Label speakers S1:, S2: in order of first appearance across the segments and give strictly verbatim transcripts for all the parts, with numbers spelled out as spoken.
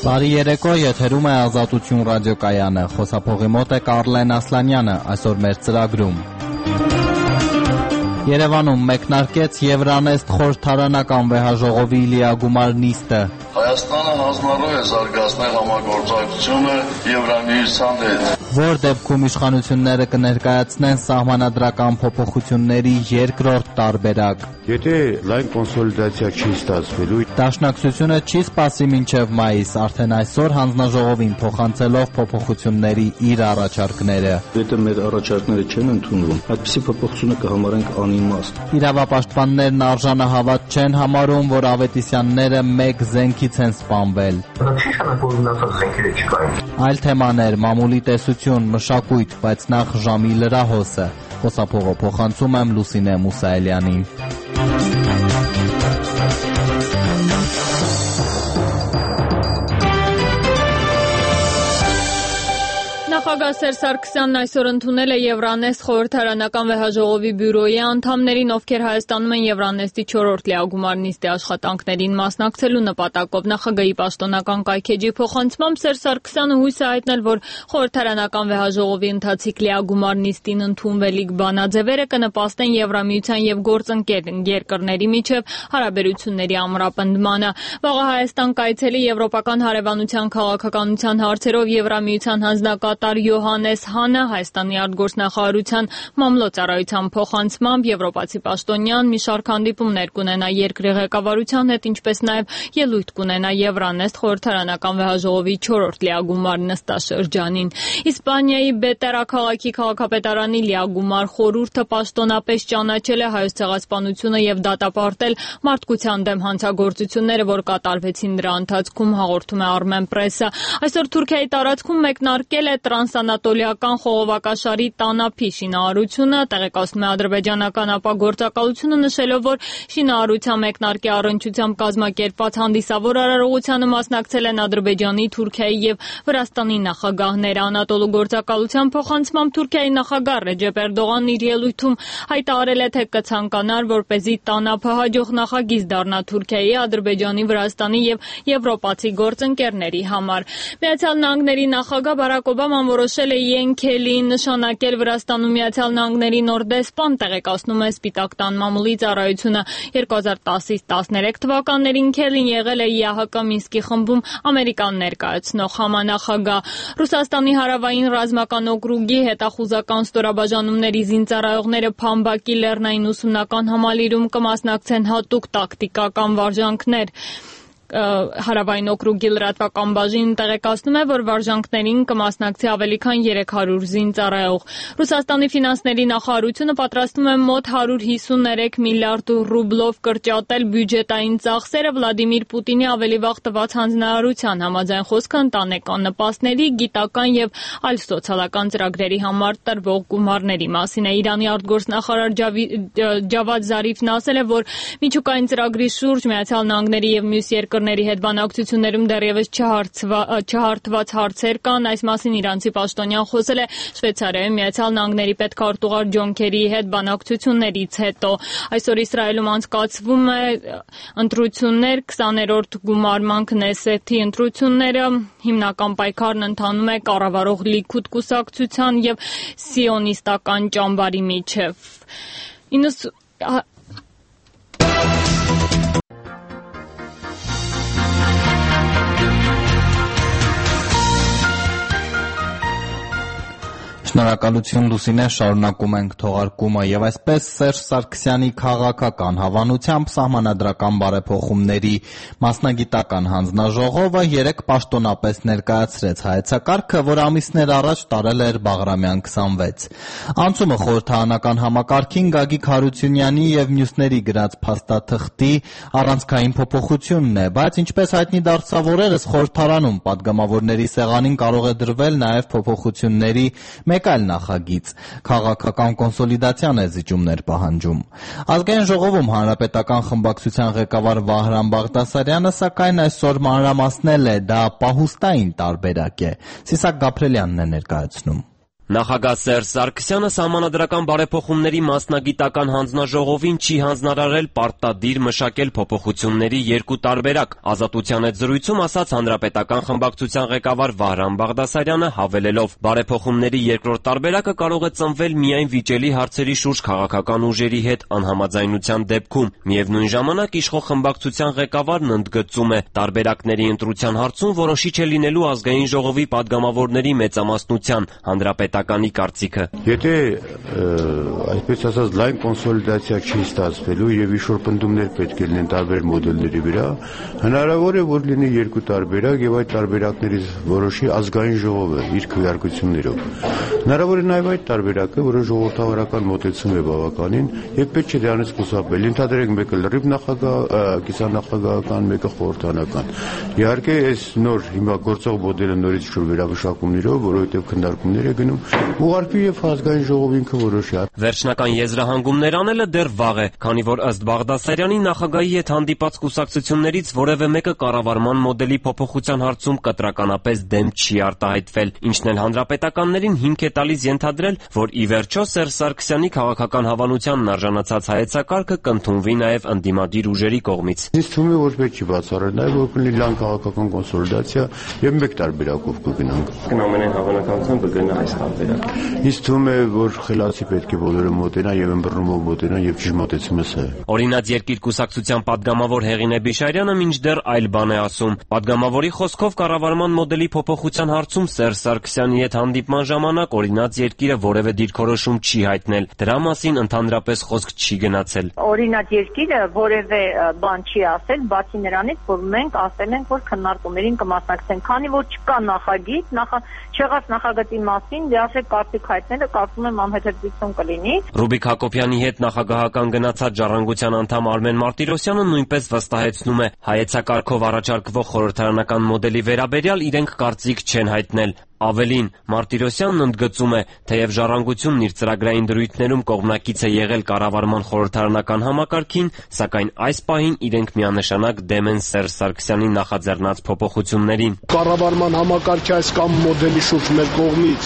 S1: Բարի երեկո, եթերում է Ազատություն ռադիոկայանը, խոսափողի մոտ է Կարլեն Ասլանյանը, այսօր մեր ծրագրում։ Երևանում մեկնարկեց Եվրանեստ խորհրդարանական վեհաժողովի լիագումար նիստը։
S2: Հայաստանը հանձնարարում է զարգացնել համագործակցությունը Եվրամիության հետ։
S1: Որ դեպքում իշխանությունները կներկայացնեն սահմանադրական փոփոխությունների երկրորդ տարբերակ։
S3: Եթե լայն կոնսոլիդացիա չի ստացվելու,
S1: Դաշնակցությունը չի սպասի մինչև մայիս, արդեն այսօր հանձնաժողովին փոխանցելով փոփոխությունների իր առաջարկները։
S4: Եթե մեր առաջարկները չեն ընդունվում, այդպիսի փոփոխությունը կհամարենք անիմաստ։
S1: Իրավապաշտպաններն արժանահավատ չեն համարում, որ Ավետիսյանները մեկ զենքից են սպանվել։
S5: Դա չի շանակ, որ մնացած զենքերը չկային։
S1: Այլ թեմաներ, մամուլի տեսություն, մշակույթ, բայց նախ ժամի լրահոսը։ Խոսափողը փոխանցում եմ Լուսինե Մուսայելյանին։
S6: Նախագահ Սերժ Սարգսյանն այսօր ընդունել է Եվրանեստ խորհրդարանական վեհաժողովի բյուրոյի անդամներին, ովքեր Հայաստանում են Եվրանեստի չորրորդ լիագումար նիստի աշխատանքներին մասնակցելու նպատակով։ Նախագահի պաշտոնական կայքէջի փոխանցմամբ Սերժ Սարգսյանը հույս է հայտնել, որ խորհրդարանական վեհաժողովի ընթացիկ լիագումար նիստին ընդունվելիք բանաձևերը կնպաստեն Եվրամիության եւ գործընկեր երկրների միջև հարաբերությունների ամրապնդմանը։ Վաղը Հայաստան կայցելի Եվրոպական հարևանության քաղաքականության հարցերով Եվրամիության հանձնակատար Յոհանես Հանը Հայաստանի արտգործնախարարության մամլոյցարայության փոխանցմամբ եվրոպացի պաշտոնյան մի շարք հանդիպումներ կունենա երկրի ղեկավարության հետ, ինչպես նաև ելույթ կունենա Եվրանեստ խորհրդարանական վեհաժողովի չորրորդ լիագումար նստաշրջանին։ Իսպանիայի Բետերա քաղաքի քաղաքապետարանի լիագումար խորհուրդը պաշտոնապես ճանաչել է Հայոց ցեղասպանությունը եւ դատապարտել մարդկության դեմ հանցագործությունները, որ կատարվեցին դրա ընթացքում, հաղորդում է Armen Press-ը։ Այսօր Թուրքիայի տարածքում մեկնարկել է տրանսանատոլիական խողովակաշարի Տանափի շինարարությունը, տեղեկացնում է ադրբեջանական ապագործակալությունը, նշելով, որ շինարարության մեկնարկի առնչությամբ կազմակերպված հանդիսավոր արարողությանը մասնակցել են Ադրբեջանի, Թուրքիայի եւ Վրաստանի նախագահները։ Անատոլու գործակալության փոխանցմամբ Թուրքիայի նախագահ Ռեջեփ Էրդողանն իր ելույթում հայտարարել է, թե կցանկանար, որպեսզի Տանափը հաջող նախագիծ դառնա Թուրքիայի, Ադրբեջանի, Վրաստանի եւ եվրոպացի գործընկերների համար։ Միացյալ Նահանգների նախագահ Բարակ Օբաման որոշել է Յենքելի նշանակել Վրաստանում Միացյալ Նահանգների նոր դեսպան, տեղեկացնում է Սպիտակ տան մամուլի ծառայությունը։ երկու հազար տասից տասներեք թվականներին Քելին եղել է ԵԱՀԿ Մինսկի խմբում ամերիկան ներկայացնող համանախագահ։ Ռուսաստանի հարավային ռազմական օկրուգի հետախուզական ստորաբաժանումների զինծառայողները Փամբակի լեռնային ուսումնական համալիրում կմասնակցեն հատուկ տակտիկական վարժանքներ։ Հարավային օկրուգի լրատվական բաժինը տեղեկացնում է, որ վարժանքներին կմասնակցի ավելի քան երեք հարյուր զինծառայող։ Ռուսաստանի ֆինանսների նախարարությունը պատրաստվում է մոտ հարյուր հիսուներեք միլիարդ ռուբլով կրճատել բյուջետային ծախսերը Վլադիմիր Պուտինի ավելի վաղ տված հանձնարարության համաձայն, խոսքը ընտանեկան նպաստների, գիտական եւ այլ սոցիալական ծրագրերի համար տրվող գումարների մասին է։ Իրանի արտգործնախարար Ջավադ Զարիֆն ասել է, որ միջուկային ծրագրի շուրջ Միացյալ Նահանգների եւ մյուս երկրների հետ բանակցություններում դեռևս չհարթված հարցեր կան։ Այս մասին իրանցի պաշտոնյան խոսել է Շվեյցարիայում Միացյալ Նահանգների պետքարտուղար Ջոն Քերիի հետ բանակցություններից հետո։ Այսօր Իսրայելում անցկացվում է ընտրություններ, քսաներորդ գումարման Քնեսեթի ընտրությունները, հիմնական պայքարն ընթանում է կառավարող Լիքուդ կուսակցության եւ սիոնիստական ճամբարի միջև։
S1: Շնորհակալություն Լուսինե, շարունակում ենք թողարկումը եւ այսպես Սերժ Սարգսյանի քաղաքական հավանությամբ սահմանադրական բարեփոխումների մասնագիտական հանձնաժողովը երեկ պաշտոնապես ներկայացրեց հայեցակարգը, որ ամիսներ առաջ տարել էր Բաղրամյան քսանվեց։ Անցումը խորհրդարանական համակարգին Գագիկ Հարությունյանի եւ մյուսների գրած փաստաթղթի առանցքային փոփոխությունն է, բայց ինչպես հայտնի դարձավ օրերս խորհրդարանում падգամավորների սեղանին կարող է դրվել նաեւ փոփոխությունների մեկ այլ նախագիծ քաղաքական կոնսոլիդացիան է զիջումներ պահանջում։ Ազգային ժողովում հանրապետական խմբակցության ղեկավար Վահրամ Բաղդասարյանը սակայն այսօր մանրամասնել է, դա պահուստային տարբերակ է։ Սիսակ Գաբրելյանն է ներկայացնում։
S7: Նախագահ Սերժ Սարգսյանը Սահմանադրական բարեփոխումների մասնագիտական հանձնաժողովին չի հանձնարարել պարտադիր մշակել փոփոխությունների երկու տարբերակ, Ազատության հետ զրույցում ասաց Հանրապետական խմբակցության ղեկավար Վահրամ Բաղդասարյանը, հավելելով. «Բարեփոխումների երկրորդ տարբերակը կարող է ծնվել միայն վիճելի հարցերի շուրջ քաղաքական ուժերի հետ անհամաձայնության դեպքում»։ Միևնույն ժամանակ իշխող խմբակցության ղեկավարն ընդգծում է. «Տարբերակների ընտրության հարցում որոշիչ է լինելու Ազգային ժողովի պատգամավորների մեծամասնության, Հանրապետականի կարծիքը»։
S3: Եթե այսպես ասած լայն կոնսոլիդացիա չի ստացվելու եւ ինչ-որ պնդումներ պետք է լինեն տարբեր մոդելների վրա, հնարավոր է որ լինի երկու տարբերակ եւ այդ տարբերակներից որոշի Ազգային ժողովը իր քվեարկություններով։ Հնարավոր է նաեւ այդ տարբերակը, որը ժողովրդավարական մոտեցում է բավականին եւ պետք չէ դրանից խուսափել։ Ընդհանրենք մեկը լրիվ նախագահ, կիսանախագահական, մեկը խորհրդարանական։ Իհարկե այս նոր հիմա գործող մոդելը նորից շուտ վերաբշակումներով, որովհետեւ քննարկումներ է գնում, ուղարկվի եւ Ազգային ժողովը ինքը որոշի։
S7: Վերջնական եզրահանգումներ անելը դեռ վաղ է, քանի որ ըստ Բաղդասարյանի նախագահի հետ հանդիպած կուսակցություններից որևէ մեկը կառավարման մոդելի փոփոխության հարցում կտրականապես դեմ չի արտահայտվել, ինչն էլ հանրապետականներին հիմք է տալիս ենթադրել, որ ի վերջո Սերժ Սարգսյանի քաղաքական հավանությանն արժանացած հայեցակարգը կընդունվի նաեւ ընդդիմադիր ուժերի կողմից։
S3: Ինձ թվում է որ պետք չի բացառել նաեւ որ կլինի լայն քաղաքական կոնսոլիդացիա եւ մեկ տարբերակով կգնանք։
S4: Ամենայն հավանականությամբ կգնա այս տարբերակը։
S3: Ինձ թվում է որ խելացի պետք է բոլորը մոտենան եւ ըմբռնումով մոտենան եւ ճիշտ մոտեցումը սա է։
S7: Օրինաց երկիր կուսակցության падգամավոր Հեղինե Բիշարյանը մինչդեռ այլ բան է ասում։ Падգամավորի խոսքով կառավարման մոդելի փոփոխության հարցում Սերժ Սարգսյանի հետ հանդիպման ժամանակ օրինաց երկիրը որևէ դիրքորոշում չի հայտնել։ Դրա մասին ընդհանրապես խոսք չի գնացել։
S8: Օրինաց երկիրը որևէ բան չի ասել, բացի նրանից, որ մենք ասել ենք, որ քննարկումներին կմասնակցենք, քանի որ չկա նախագիծ, նախ չեղած նախագծի մասին լիարժեք կարծիք հայտնելը կարծում եմ անհետեւություն կլինի։
S7: Ռուբիկ Հակոբյանի հետ նախագահական գնացած Ժառանգության անդամ Արմեն Մարտիրոսյանը նույնպես վստահեցնում է, հայեցակարգով առաջարկվող խորհրդարանական մոդելի վերաբերյալ իրենք կարծիք չեն հայտնել։ Ավելին, Մարտիրոսյանն ընդգծում է, թեև Ժառանգությունն իր ծրագրային դրույթներում կողմնակից է եղել կառավարման խորհրդարանական համակարգին, սակայն այս պահին իրենք միանշանակ դեմ են Սերժ Սարգսյանի նախաձեռնած փոփոխություններին։
S9: Կառավարման համակարգի այս կամ մոդելի շուրջ մեր կողմից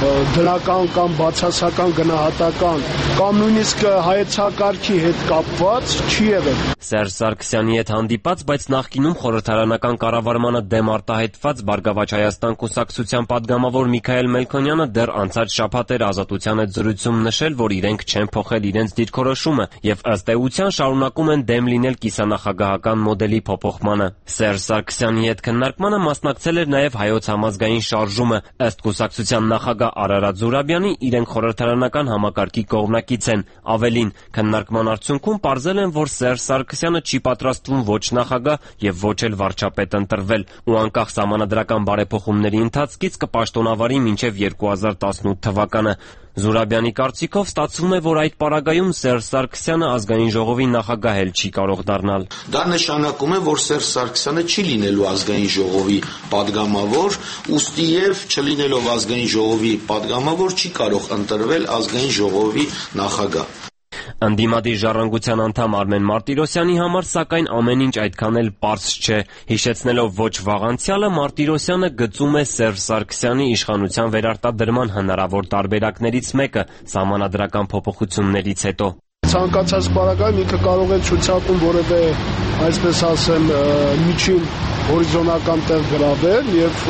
S9: դրական կամ բացասական գնահատական կամ նույնիսկ հայեցակարգի հետ կապված չի եղել։
S7: Սերժ Սարգսյանի հետ հանդիպած, բայց նախկինում խորհրդարանական կառավարմանը դեմ արտահայտված Բարգավաճ Հայաստան կուսակցության падգամավոր Միքայել Մելքոնյանը դեռ անցած շաբաթ էր Ազատության հետ զրույցում նշել, որ իրենք չեն փոխել իրենց դիրքորոշումը եւ ըստ էության շարունակում են դեմ լինել կիսանախագահական մոդելի փոփոխմանը։ Սերժ Սարգսյանի հետ քննարկմանը մասնակցել էր նաեւ Հայոց համազգային շարժումը։ Ըստ կուսակցության նախագահ Արարատ Զուրաբյանի, իրենք խորհրդարանական համակարգի կողմնակից են։ Ավելին, քննարկման արդյունքում պարզել են, որ Սերժ Սարգսյանը չի պատրաստվում ոչ նախագահ եւ ոչ էլ վարչապետ ընտրվել ու անկախ սահմանադրական բարեփոխումների ընթացքից կպաշտոնավարի մինչև երկու հազար տասնութ թվականը։ Զուրաբյանի կարծիքով ստացվում է, որ այդ պարագայում Սերժ Սարգսյանը Ազգային ժողովի նախագահ էլ չի կարող դառնալ։
S10: Դա նշանակում է, որ Սերժ Սարգսյանը չի լինելու Ազգային ժողովի падգամավոր, ուստի եւ չլինելով Ազգային ժողովի падգամավոր չի կարող ընտրվել Ազգային ժողովի նախագահ։
S7: Ընդդիմադիր Ժառանգության անդամ Արմեն Մարտիրոսյանի համար սակայն ամեն ինչ այդքան էլ պարզ չէ։ Հիշեցնելով ոչ վաղ անցյալը, Մարտիրոսյանը գծում է Սերժ Սարգսյանի իշխանության վերարտադրման հնարավոր տարբերակներից մեկը սահմանադրական փոփոխություններից հետո։
S9: Ցանկացած պարագայում ինքը կարող է ցույցակում որևէ, այսպես ասեմ, միջին հորիզոնական տեղ գրավել եւ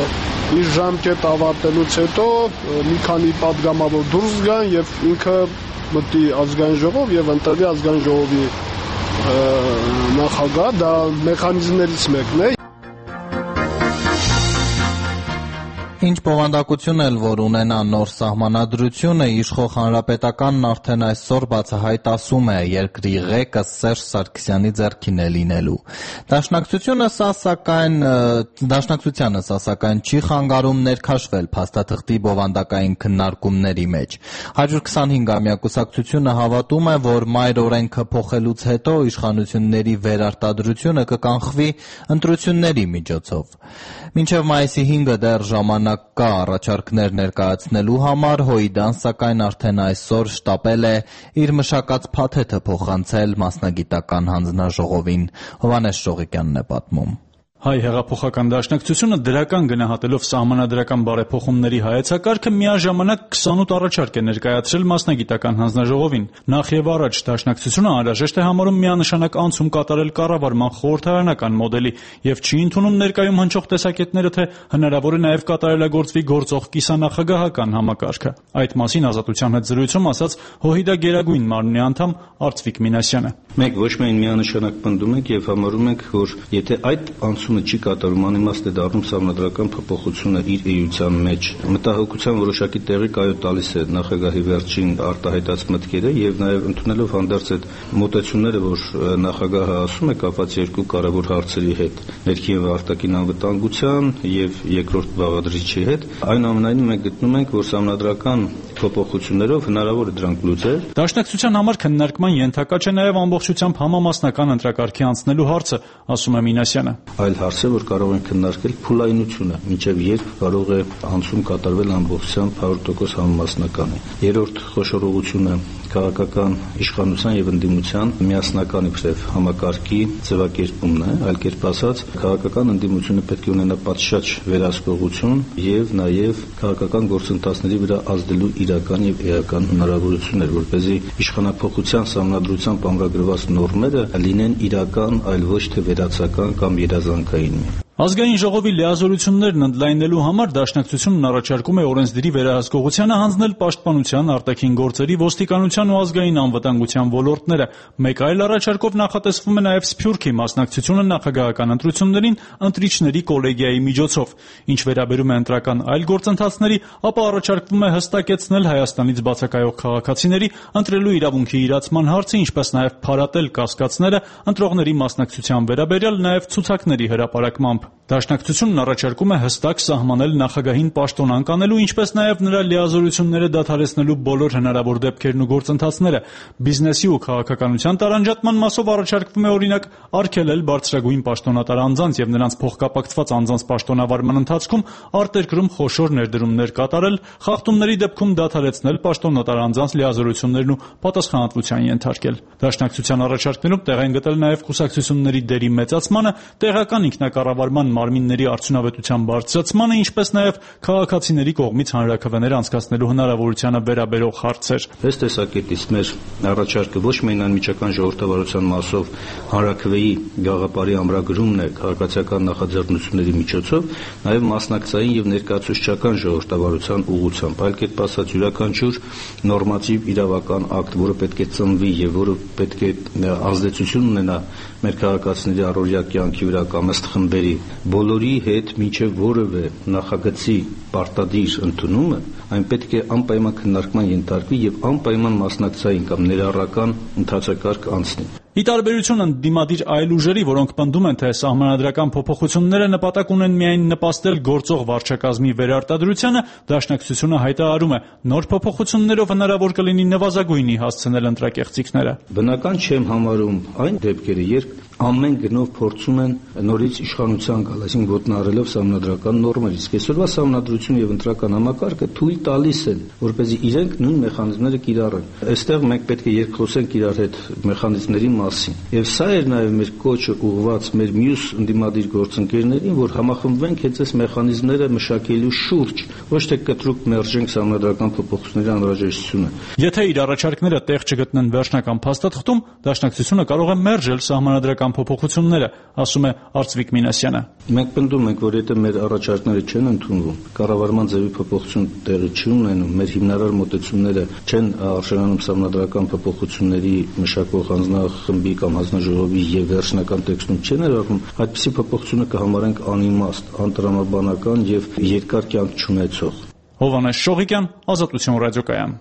S9: իր ժամկետ ավարտելուց հետո մի քանի падգամավոր դուրս գան եւ ինքը մտի Ազգային ժողով եւ ընտրվի Ազգային ժողովի նախագահ, դա մեխանիզմներից մեկն է։
S1: Ինչ բովանդակություն էլ որ ունենա նոր սահմանադրությունը, իշխող հանրապետականն արդեն այսօր բացահայտ ասում է, երկրի ղեկը Սերժ Սարգսյանի ձեռքին է լինելու։ Դաշնակցությունը սա սակայն դաշնակցությանը սա սակայն չի խանգարում ներքաշվել փաստաթղթի բովանդակային քննարկումների մեջ։ հարյուր քսանհինգամյա կուսակցությունը հավատում է, որ մայր օրենքը փոխելուց հետո իշխանությունների վերարտադրությունը կկանխվի ընտրությունների միջոցով։ Մինչև մայիսի հինգը դեռ ժամանակ կա առաջարկներ ներկայացնելու համար, Հոիդան սակայն արդեն այսօր շտապել է իր մշակած փաթեթը փոխանցել մասնագիտական հանձնաժողովին։ Հովհաննես Շողիկյանն է պատմում։
S11: Հայ հեղափոխական դաշնակցությունը դրական գնահատելով սահմանադրական բարեփոխումների հայեցակարգը միաժամանակ քսանութ առաջարկ է ներկայացրել մասնագիտական հանձնաժողովին։ Նախ եւ առաջ դաշնակցությունը անհրաժեշտ է համարում միանշանակ անցում կատարել կառավարման խորհրդարանական մոդելի եւ չի ընդունում ներկայում հնչող տեսակետները, թե հնարավոր է նաեւ կատարելագործվի գործող կիսանախագահական համակարգը։ Այդ մասին Ազատության հետ զրույցում ասաց ՀՅԴ գերագույն մարմնի անդամ Արծվիկ Մինասյանը։
S4: Մենք ոչ միայն միանշանակ պնդում ենք եւ համարում ենք, որ եթե այդ անցումը չի կատարում, անիմաստ է դառնում սահմանադրական փոփոխությունը իր էության մեջ։ Մտահոգության որոշակի տեղի կայոտ տալիս է նախագահի վերջին արտահայտած մտքերը եւ նաեւ ընդունելով հանդերձ այդ մոտեցումները, որ նախագահը ասում է կապված երկու կարևոր հարցերի հետ՝ ներքին եւ արտաքին անվտանգության եւ երկրորդ բաղադրիչի հետ, այնուամենայնիվ մենք գտնում ենք, որ սահմանադրական փոփոխություններով հնարավոր է դրանք լուծել։
S11: Դաշնակցության համար քննարկման ենթակա չէ նաեւ ամբողջությամբ համամասնական ընտրակարգի անցնելու հարցը, ասում է Մինասյանը։
S4: Այլ հարց է, որ կարող ենք քննարկել փուլայնությունը, մինչև երբ կարող է անցում կատարվել ամբողջությամբ հարյուր տոկոս համամասնականի։ Երրորդ խոշորողությունը քաղաքական իշխանության եւ ընդդիմության միասնական իբրև համակարգի ձևակերպումն է, այլ կերպ ասած, քաղաքական ընդդիմությունը պետք է ունենա պատշաճ վերահսկողություն եւ նաեւ քաղաքական գործընթացների վրա ազդելու իրական եւ էական հնարավորություններ, որպեսզի իշխանափոխության սահմանադրությամբ ամրագրված նորմերը լինեն իրական, այլ ոչ թե վերացական կամ երազանքային։
S11: Ազգային ժողովի լիազորություններն ընդլայնելու համար դաշնակցությունն առաջարկում է օրենսդրի վերահսկողությանը հանձնել պաշտպանության, արտաքին գործերի, ոստիկանության ու ազգային անվտանգության ոլորտները։ Մեկ այլ առաջարկով նախատեսվում է նաև Սփյուռքի մասնակցությունը նախագահական ընտրություններին ընտրիչների կոլեգիայի միջոցով։ Ինչ վերաբերում է ընտրական այլ գործընթացների, ապա առաջարկվում է հստակեցնել Հայաստանից բացակայող քաղաքացիների ընտրելու իրավունքի իրացման հարցը, ինչպես նաև փարատել կասկածները ընտրողների մասնակցության վերաբերյալ, նաև ցուցակների հրապարակմամբ։ Դաշնակցությունն առաջարկում է հստակ սահմանել նախագահին պաշտոնանկ անելու, ինչպես նաև նրա լիազորությունները դադարեցնելու բոլոր հնարավոր դեպքերն ու գործընթացները։ Բիզնեսի ու քաղաքականության տարանջատման մասով առաջարկվում է օրինակ արգելել բարձրագույն պաշտոնատար անձանց եւ նրանց փոխկապակցված անձանց պաշտոնավարման ընթացքում արտերկրում խոշոր ներդրումներ կատարել, խախտումների դեպքում դադարեցնել պաշտոնատար անձանց լիազորություններն ու պատասխանատվության ենթարկել։ Դաշնակցության առաջարկներում տեղ են գտել նաև կուսակցությունների դերի մեծացմանը, տեղական ինքնակառավարման մարմինների արդյունավետության բարձրացմանը, ինչպես նաև քաղաքացիների կողմից հանրաքվեներ անցկացնելու հնարավորությանը վերաբերող հարցեր։
S4: Ըստ տեսակետից մեր առաջարկը ոչ միայն անմիջական ժողովրդավարության մասով հանրաքվեի գաղափարի ամրագրումն է քաղաքացիական նախաձեռնությունների միջոցով, նաև մասնակցային եւ ներկայացուցչական ժողովրդավարության ուղղությամբ, այլ կերպ ասած յուրաքանչյուր նորմատիվ իրավական ակտ, որը պետք է ծնվի եւ որը պետք է ազդեցություն ունենա մեր քաղաքացիների առօրյա կյանքի վրա կամ ըստ խմբերի, բոլորի հետ մինչև որևէ նախագծի պարտադիր ընդունումը, այն պետք է անպայման քննարկման ենթարկվի եւ անպայման մասնակցային կամ ներառական ընթացակարգ անցնի։
S11: Ի տարբերություն ընդդիմադիր այլ ուժերի, որոնք պնդում են, թե սահմանադրական փոփոխությունները նպատակ ունեն միայն նպաստել գործող վարչակազմի վերարտադրությանը, դաշնակցությունը հայտարարում է, նոր փոփոխություններով հնարավոր կլինի նվազագույնի հասցնել ընտրակեղծիքները։
S4: Բնական չեմ համարում այն դեպքերը, երբ ամեն գնով փորձում են նորից իշխանության գալ, այսինքն ոտնահարելով սահմանադրական նորմեր, իսկ այսօրվա սահմանադրություն եւ ընտրական համակարգը թույլ տալիս են, որպեսզի իրենք նույն մեխանիզմները կիրառեն։ Այստեղ մենք պետք է երկխոսենք իրար հետ մեխանիզմների մասին։ Եվ սա էր նաեւ մեր կոչը ուղղված մեր մյուս ընդդիմադիր գործընկերներին, որ համախմբվենք հենց այս մեխանիզմները մշակելու շուրջ, ոչ թե կտրուկ մերժենք սահմանադրական փոփոխությունների անհրաժեշտությունը։
S11: Եթե իր առաջարկները տեղ չգտնեն վերջնական փաստաթղթում, դաշնակցությունը կարող է մերժել սահմանադրական փոփոխությունները, ասում է Արծվիկ Մինասյանը։
S4: Մենք պնդում ենք, որ եթե մեր առաջարկները չեն ընդունվում, կառավարման ձևի փոփոխություն տեղի չի ունենում, մեր հիմնարար մոտեցումները չեն արժանանում սահմանադրական փոփոխությունների մշակող հանձնախմբի կամ հանձնաժողովի եւ վերջնական տեքստում չեն ներառվում, այդպիսի փոփոխությունը կհամարենք անիմաստ, անտրամաբանական եւ երկար կյանք չունեցող։
S11: Հովհաննես Շողիկյան, Ազատություն ռադիոկայան։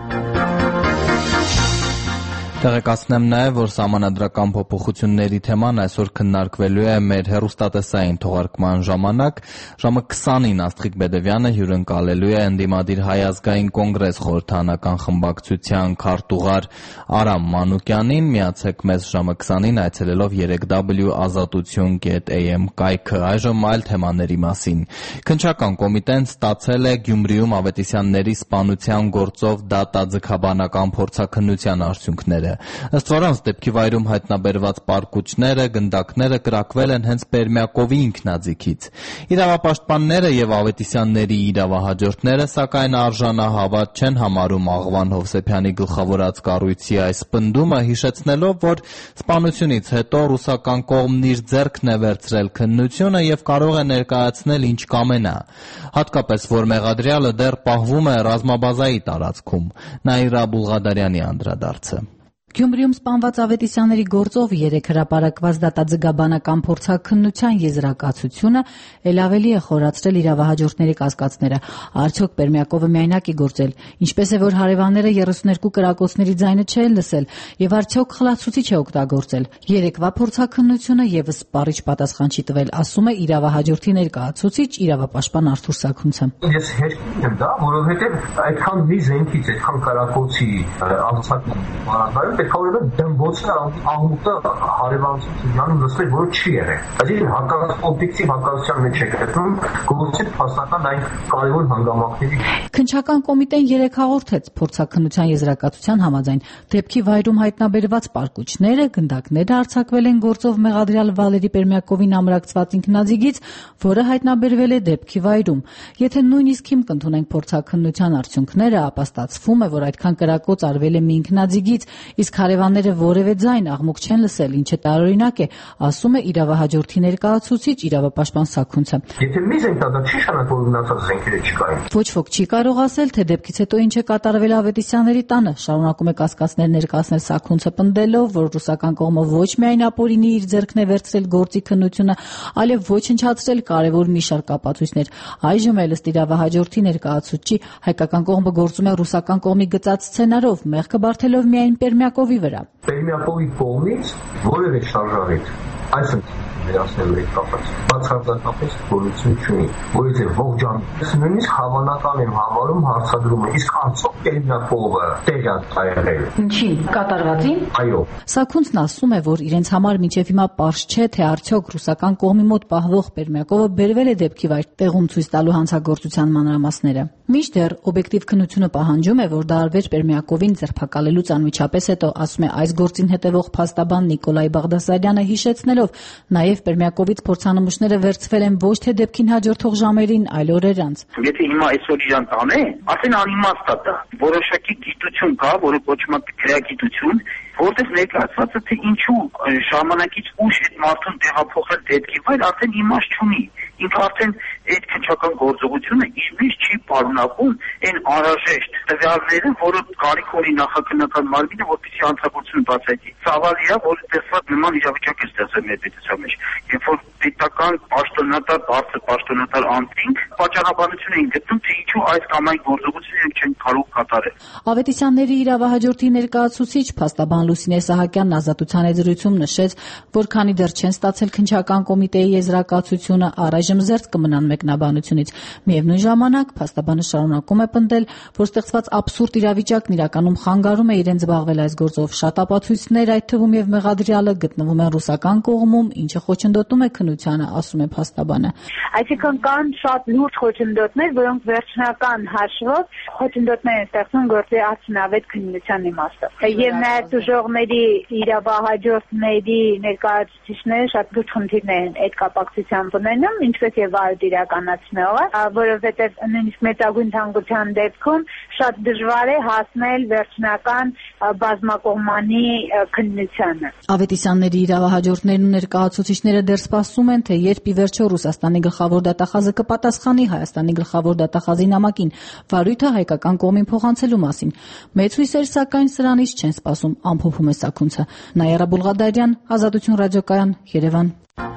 S1: Տեղեկացնեմ նաև, որ սահմանադրական փոփոխությունների թեման այսօր քննարկվելու է մեր հեռուստատեսային թողարկման ժամանակ։ Ժամը քսանին Աստղիկ Բեդևյանը հյուրընկալելու է ընդդիմադիր Հայ ազգային կոնգրես խորհրդարանական խմբակցության քարտուղար Արամ Մանուկյանին։ Միացեք մեզ ժամը քսանին այցելելով երեք w ազատություն կետ a m կայքը։ Այժմ այլ թեմաների մասին։ Քննչական կոմիտեն ստացել է Գյումրիում Ավետիսյանների սպանության գործով դատաձգաբանական փորձաքննության արդյունքները։ հրաշքները։ Ըստ որոնց դեպքի վայրում հայտնաբերված պարկուճները, գնդակները կրակվել են հենց Պերմյակովի ինքնաձիգից։ Իրավապաշտպանները եւ Ավետիսյանների իրավահաջորդները սակայն արժանահավատ չեն համարում Աղվան Հովսեփյանի գլխավորած կառույցի այս պնդումը, հիշեցնելով, որ սպանությունից հետո ռուսական կողմն իր ձեռքն է վերցրել քննությունը եւ կարող է ներկայացնել ինչ կամենա, հատկապես որ մեղադրյալը դեռ պահվում է ռազմաբազայի տարածքում։ Նաիրա Բուլղադարյանի անդրադարձը։
S12: Գյումրիում սպանված Ավետիսյանների գործով երեք հրապարակված դատաձգաբանական փորձաքննության եզրակացությունը էլ ավելի է խորացրել իրավահաջորդների կասկածները։ Արդյոք Պերմյակովը միայնակ է գործել, ինչպես է որ հարևանները երեսուններկու կրակոցների ձայնը չեն լսել, եւ արդյոք խլացուցիչ է օգտագործել։ Երեկվա փորձաքննությունը եւս սպառիչ պատասխան չի տվել, ասում է իրավահաջորդի ներկայացուցիչ իրավապաշտպան Արթուր Սաքունցը։
S5: Ես հերքին եմ դա, որովհետեւ այդքան մի զենքից, այդքան կրակոցի ազատական Քավորը դմբոցը աղմուկը հարևանությունն լսել որ չի եղել։ Այսինքն հակառակ օբյեկտիվ հակառակության մեջ է գտնվում գործի փաստական այն կարևոր հանգամանքների։
S12: Քննչական կոմիտեն երեք հաղորդեց փորձաքննության եզրակացության համաձայն դեպքի վայրում հայտնաբերված պարկուճները, գնդակները արձակվել են գործով մեղադրյալ Վալերի Պերմյակովին ամրացված ինքնաձիգից, որը հայտնաբերվել է դեպքի վայրում։ Եթե նույնիսկ հիմք ընդունենք փորձաքննության արդյունքները, ապա ստացվում է, որ այդքան կրակոց արվել է մի ինքնաձիգից, իսկ հարևանները որևէ ձայն աղմուկ չեն լսել, ինչը տարօրինակ է, ասում է իրավահաջորդի ներկայացուցիչ իրավապաշտպան Սաքունցը։
S5: Եթե մի զենք դա չի շարունակվում, որ մնացած զենքերը չկային։
S12: Ոչ ոք չի կարող ասել, թե դեպքից հետո ինչ է կատարվել Ավետիսյանների տանը, շարունակում է կասկածներ ներկայացնել Սաքունցը, պնդելով, որ ռուսական կողմը ոչ միայն ապօրինի իր ձեռքն է վերցրել գործի քննությունը, այլև ոչնչացրել կարևոր մի շարք ապացույցներ։ Այժմ էլ ըստ իրավահաջորդի ներկայացուցչի հայկական կողմը գործում է ռուսական կողմի գծած սցենարով, մեղքը բարթելով միայն Պերմյակովի վրա։
S5: Պերմյակովի կողմից որևէ շարժառիթ այսինքն վերացնելու հետ կապված բացարձակապես գոյություն չունի, որովհետև ողջամիտ նույնիսկ հավանական եմ համարում հարցադրումը, իսկ արդյոք Պերմյակովը տեղ է եղել։
S12: Ինչի՞ն կատարվածին։
S5: Այո։
S12: Սաքունցն ասում է, որ իրենց համար մինչև հիմա պարզ չէ, թե արդյոք ռուսական կողմի մոտ պահվող Պերմյակովը բերվել է դեպքի վայր, տեղում ցույց տալու հանցագործության մանրամասները։ Մինչդեռ օբյեկտիվ քննությունը պահանջում է, որ դա արվեր Պերմյակովին ձերբակալելուց անմիջապես հետո, ասում է այս գործին հետևող փաստաբան Նիկոլայ Բաղդասարյանը, հիշեցնելով նաև Պերմյակովից փորձանմուշները վերցվել են ոչ թե դեպքին հաջորդող ժամերին, այլ օրեր անց։
S13: Եթե հիմա այսօր իրան տանե, ասեն անիմաստ է դա։ Որոշակի գիտություն կա, որը կոչվում է քրեագիտություն, որտեղ ներկայացված է թե ինչու ժամանակից ուշ այդ մարդուն տեղափոխել դեպքի վայր, արդեն իմաստ չունի։ Ինքը արդեն այդ քննչական գործողությունը իր մեջ չի պարունակում այն անհրաժեշտ տվյալները, որը կարիք ունի նախաքննական մարմինը, որպեսզի հանցագործությունը բացահայտի։ Ցավալի է, որ տեսված նման իրավիճակ է ստեղծել մեր պետության մեջ, երբ որ պետական պաշտոնատար, բարձր պաշտոնատար անձինք պատճառաբանություն էին գտնում, թե ինչու այս կամ այն գործողությունը չեն կարող կատարել։
S12: Ավետիսյանների իրավահաջորդի ներկայացուցիչ փաստաբան Լուսինե Սահակյանն ազատության եզրույցում նշեց, որ քանի դեռ չեն ստացել քննչական կոմիտեի եզրակացությունը, առայժմ զերծ կմնան մեկնաբանությունից։ Միևնույն ժամանակ փաստաբանը շարունակում է պնդել, որ ստեղծված աբսուրդ իրավիճակն իրականում խանգարում է իրեն զբաղվել այս գործով։ Շատ ապացույցներ, այդ թվում եւ մեղադրյալը, գտնվում են ռուսական կողմում, ինչը խոչընդոտում է քննությանը, ասում է փաստաբանը։
S8: Այսինքն կան շատ լուրջ խոչընդոտներ, որոնք վերջնական հաշվով խոչընդոտներ են ստեղծում գործի արդյունավետ քննության իմաստով։ Եվ նաեւ դժողների իրավահաջորդների ներկայացուցիչները շատ լուրջ խնդիրներ են այդ կապակցությամբ ունենում, ինչպես եւ վարույթ իրականացնողը, որովհետեւ նույնիսկ մեծագույն թանկության դեպքում շատ դժվար է հասնել վերջնական բազմակողմանի քննությանը։
S12: Ավետիսյանների իրավահաջորդներն ու ներկայացուցիչները դեռ սպասում են, թե երբ ի վերջո Ռուսաստանի գլխավոր դատախազը կպատասխանի Հայաստանի գլխավոր դատախազի նամակին վարույթը հայկական կողմին փոխանցելու մասին։ Մեծ հույսեր սակայն սրանից չեն սպասում, ամփոփում է Սաքունցը։ Նաիրա Բուլղադարյան, Ազատություն ռադիոկայան, Երևան։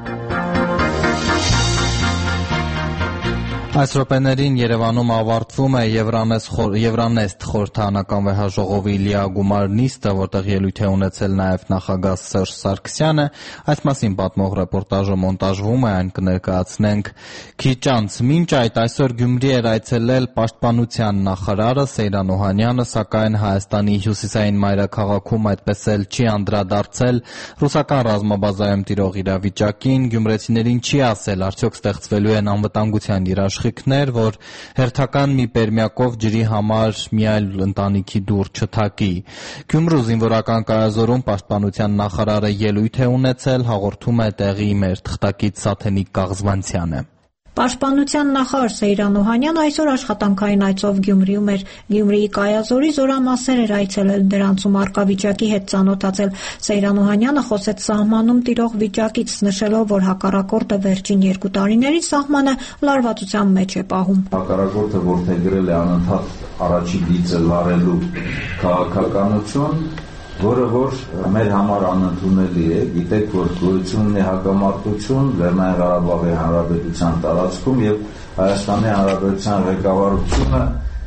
S1: Այս րոպեներին Երևանում ավարտվում է Եվրանեստ խորհրդարանական վեհաժողովի լիագումար նիստը, որտեղ ելույթ է ունեցել նաև նախագահ Սերժ Սարգսյանը։ Այս մասին պատմող ռեպորտաժը մոնտաժվում է, այն կներկայացնենք քիչ անց։ Մինչ այդ այսօր Գյումրի էր այցելել Պաշտպանության նախարարը Սեյրան Օհանյանը, սակայն Հայաստանի հյուսիսային մայրաքաղաքում այդպես էլ չի անդրադարձել ռուսական ռազմաբազայում տիրող իրավիճակին։ Գյումրեցիներին չի ասել, արդյոք ստեղծվելու են անվտանգության երաշխիք երաշխիքներ, որ հերթական մի պերմյակով ջրի համար մի այլ ընտանիքի դուռ չթակի։ Գյումրու զինվորական կայազորում պաշտպանության նախարարը ելույթ է ունեցել, հաղորդում է տեղի մեր թղթակից Սաթենիկ Կաղզվանցյանը։
S14: Պաշտպանության նախարար Սեյրան Օհանյանը այսօր աշխատանքային այցով Գյումրիում էր։ Գյումրիի կայազորի զորամասեր էր այցելել, դրանցում առկա վիճակի հետ ծանոթացել։ Սեյրան Օհանյանը խոսեց սահմանում տիրող վիճակից, նշելով, որ հակառակորդը վերջին երկու տարիների սահմանը լարվածության մեջ է պահում։
S15: Հակառակորդը որդեգրել է անընդհատ առաջի գիծը լարելու քաղաքականություն, որը որ մեր համար անընդունելի է։ Գիտեք, որ գոյություն ունի հակամարտություն Լեռնային Ղարաբաղի Հանրապետության տարածքում եւ Հայաստանի Հանրապետության ղեկավարությունը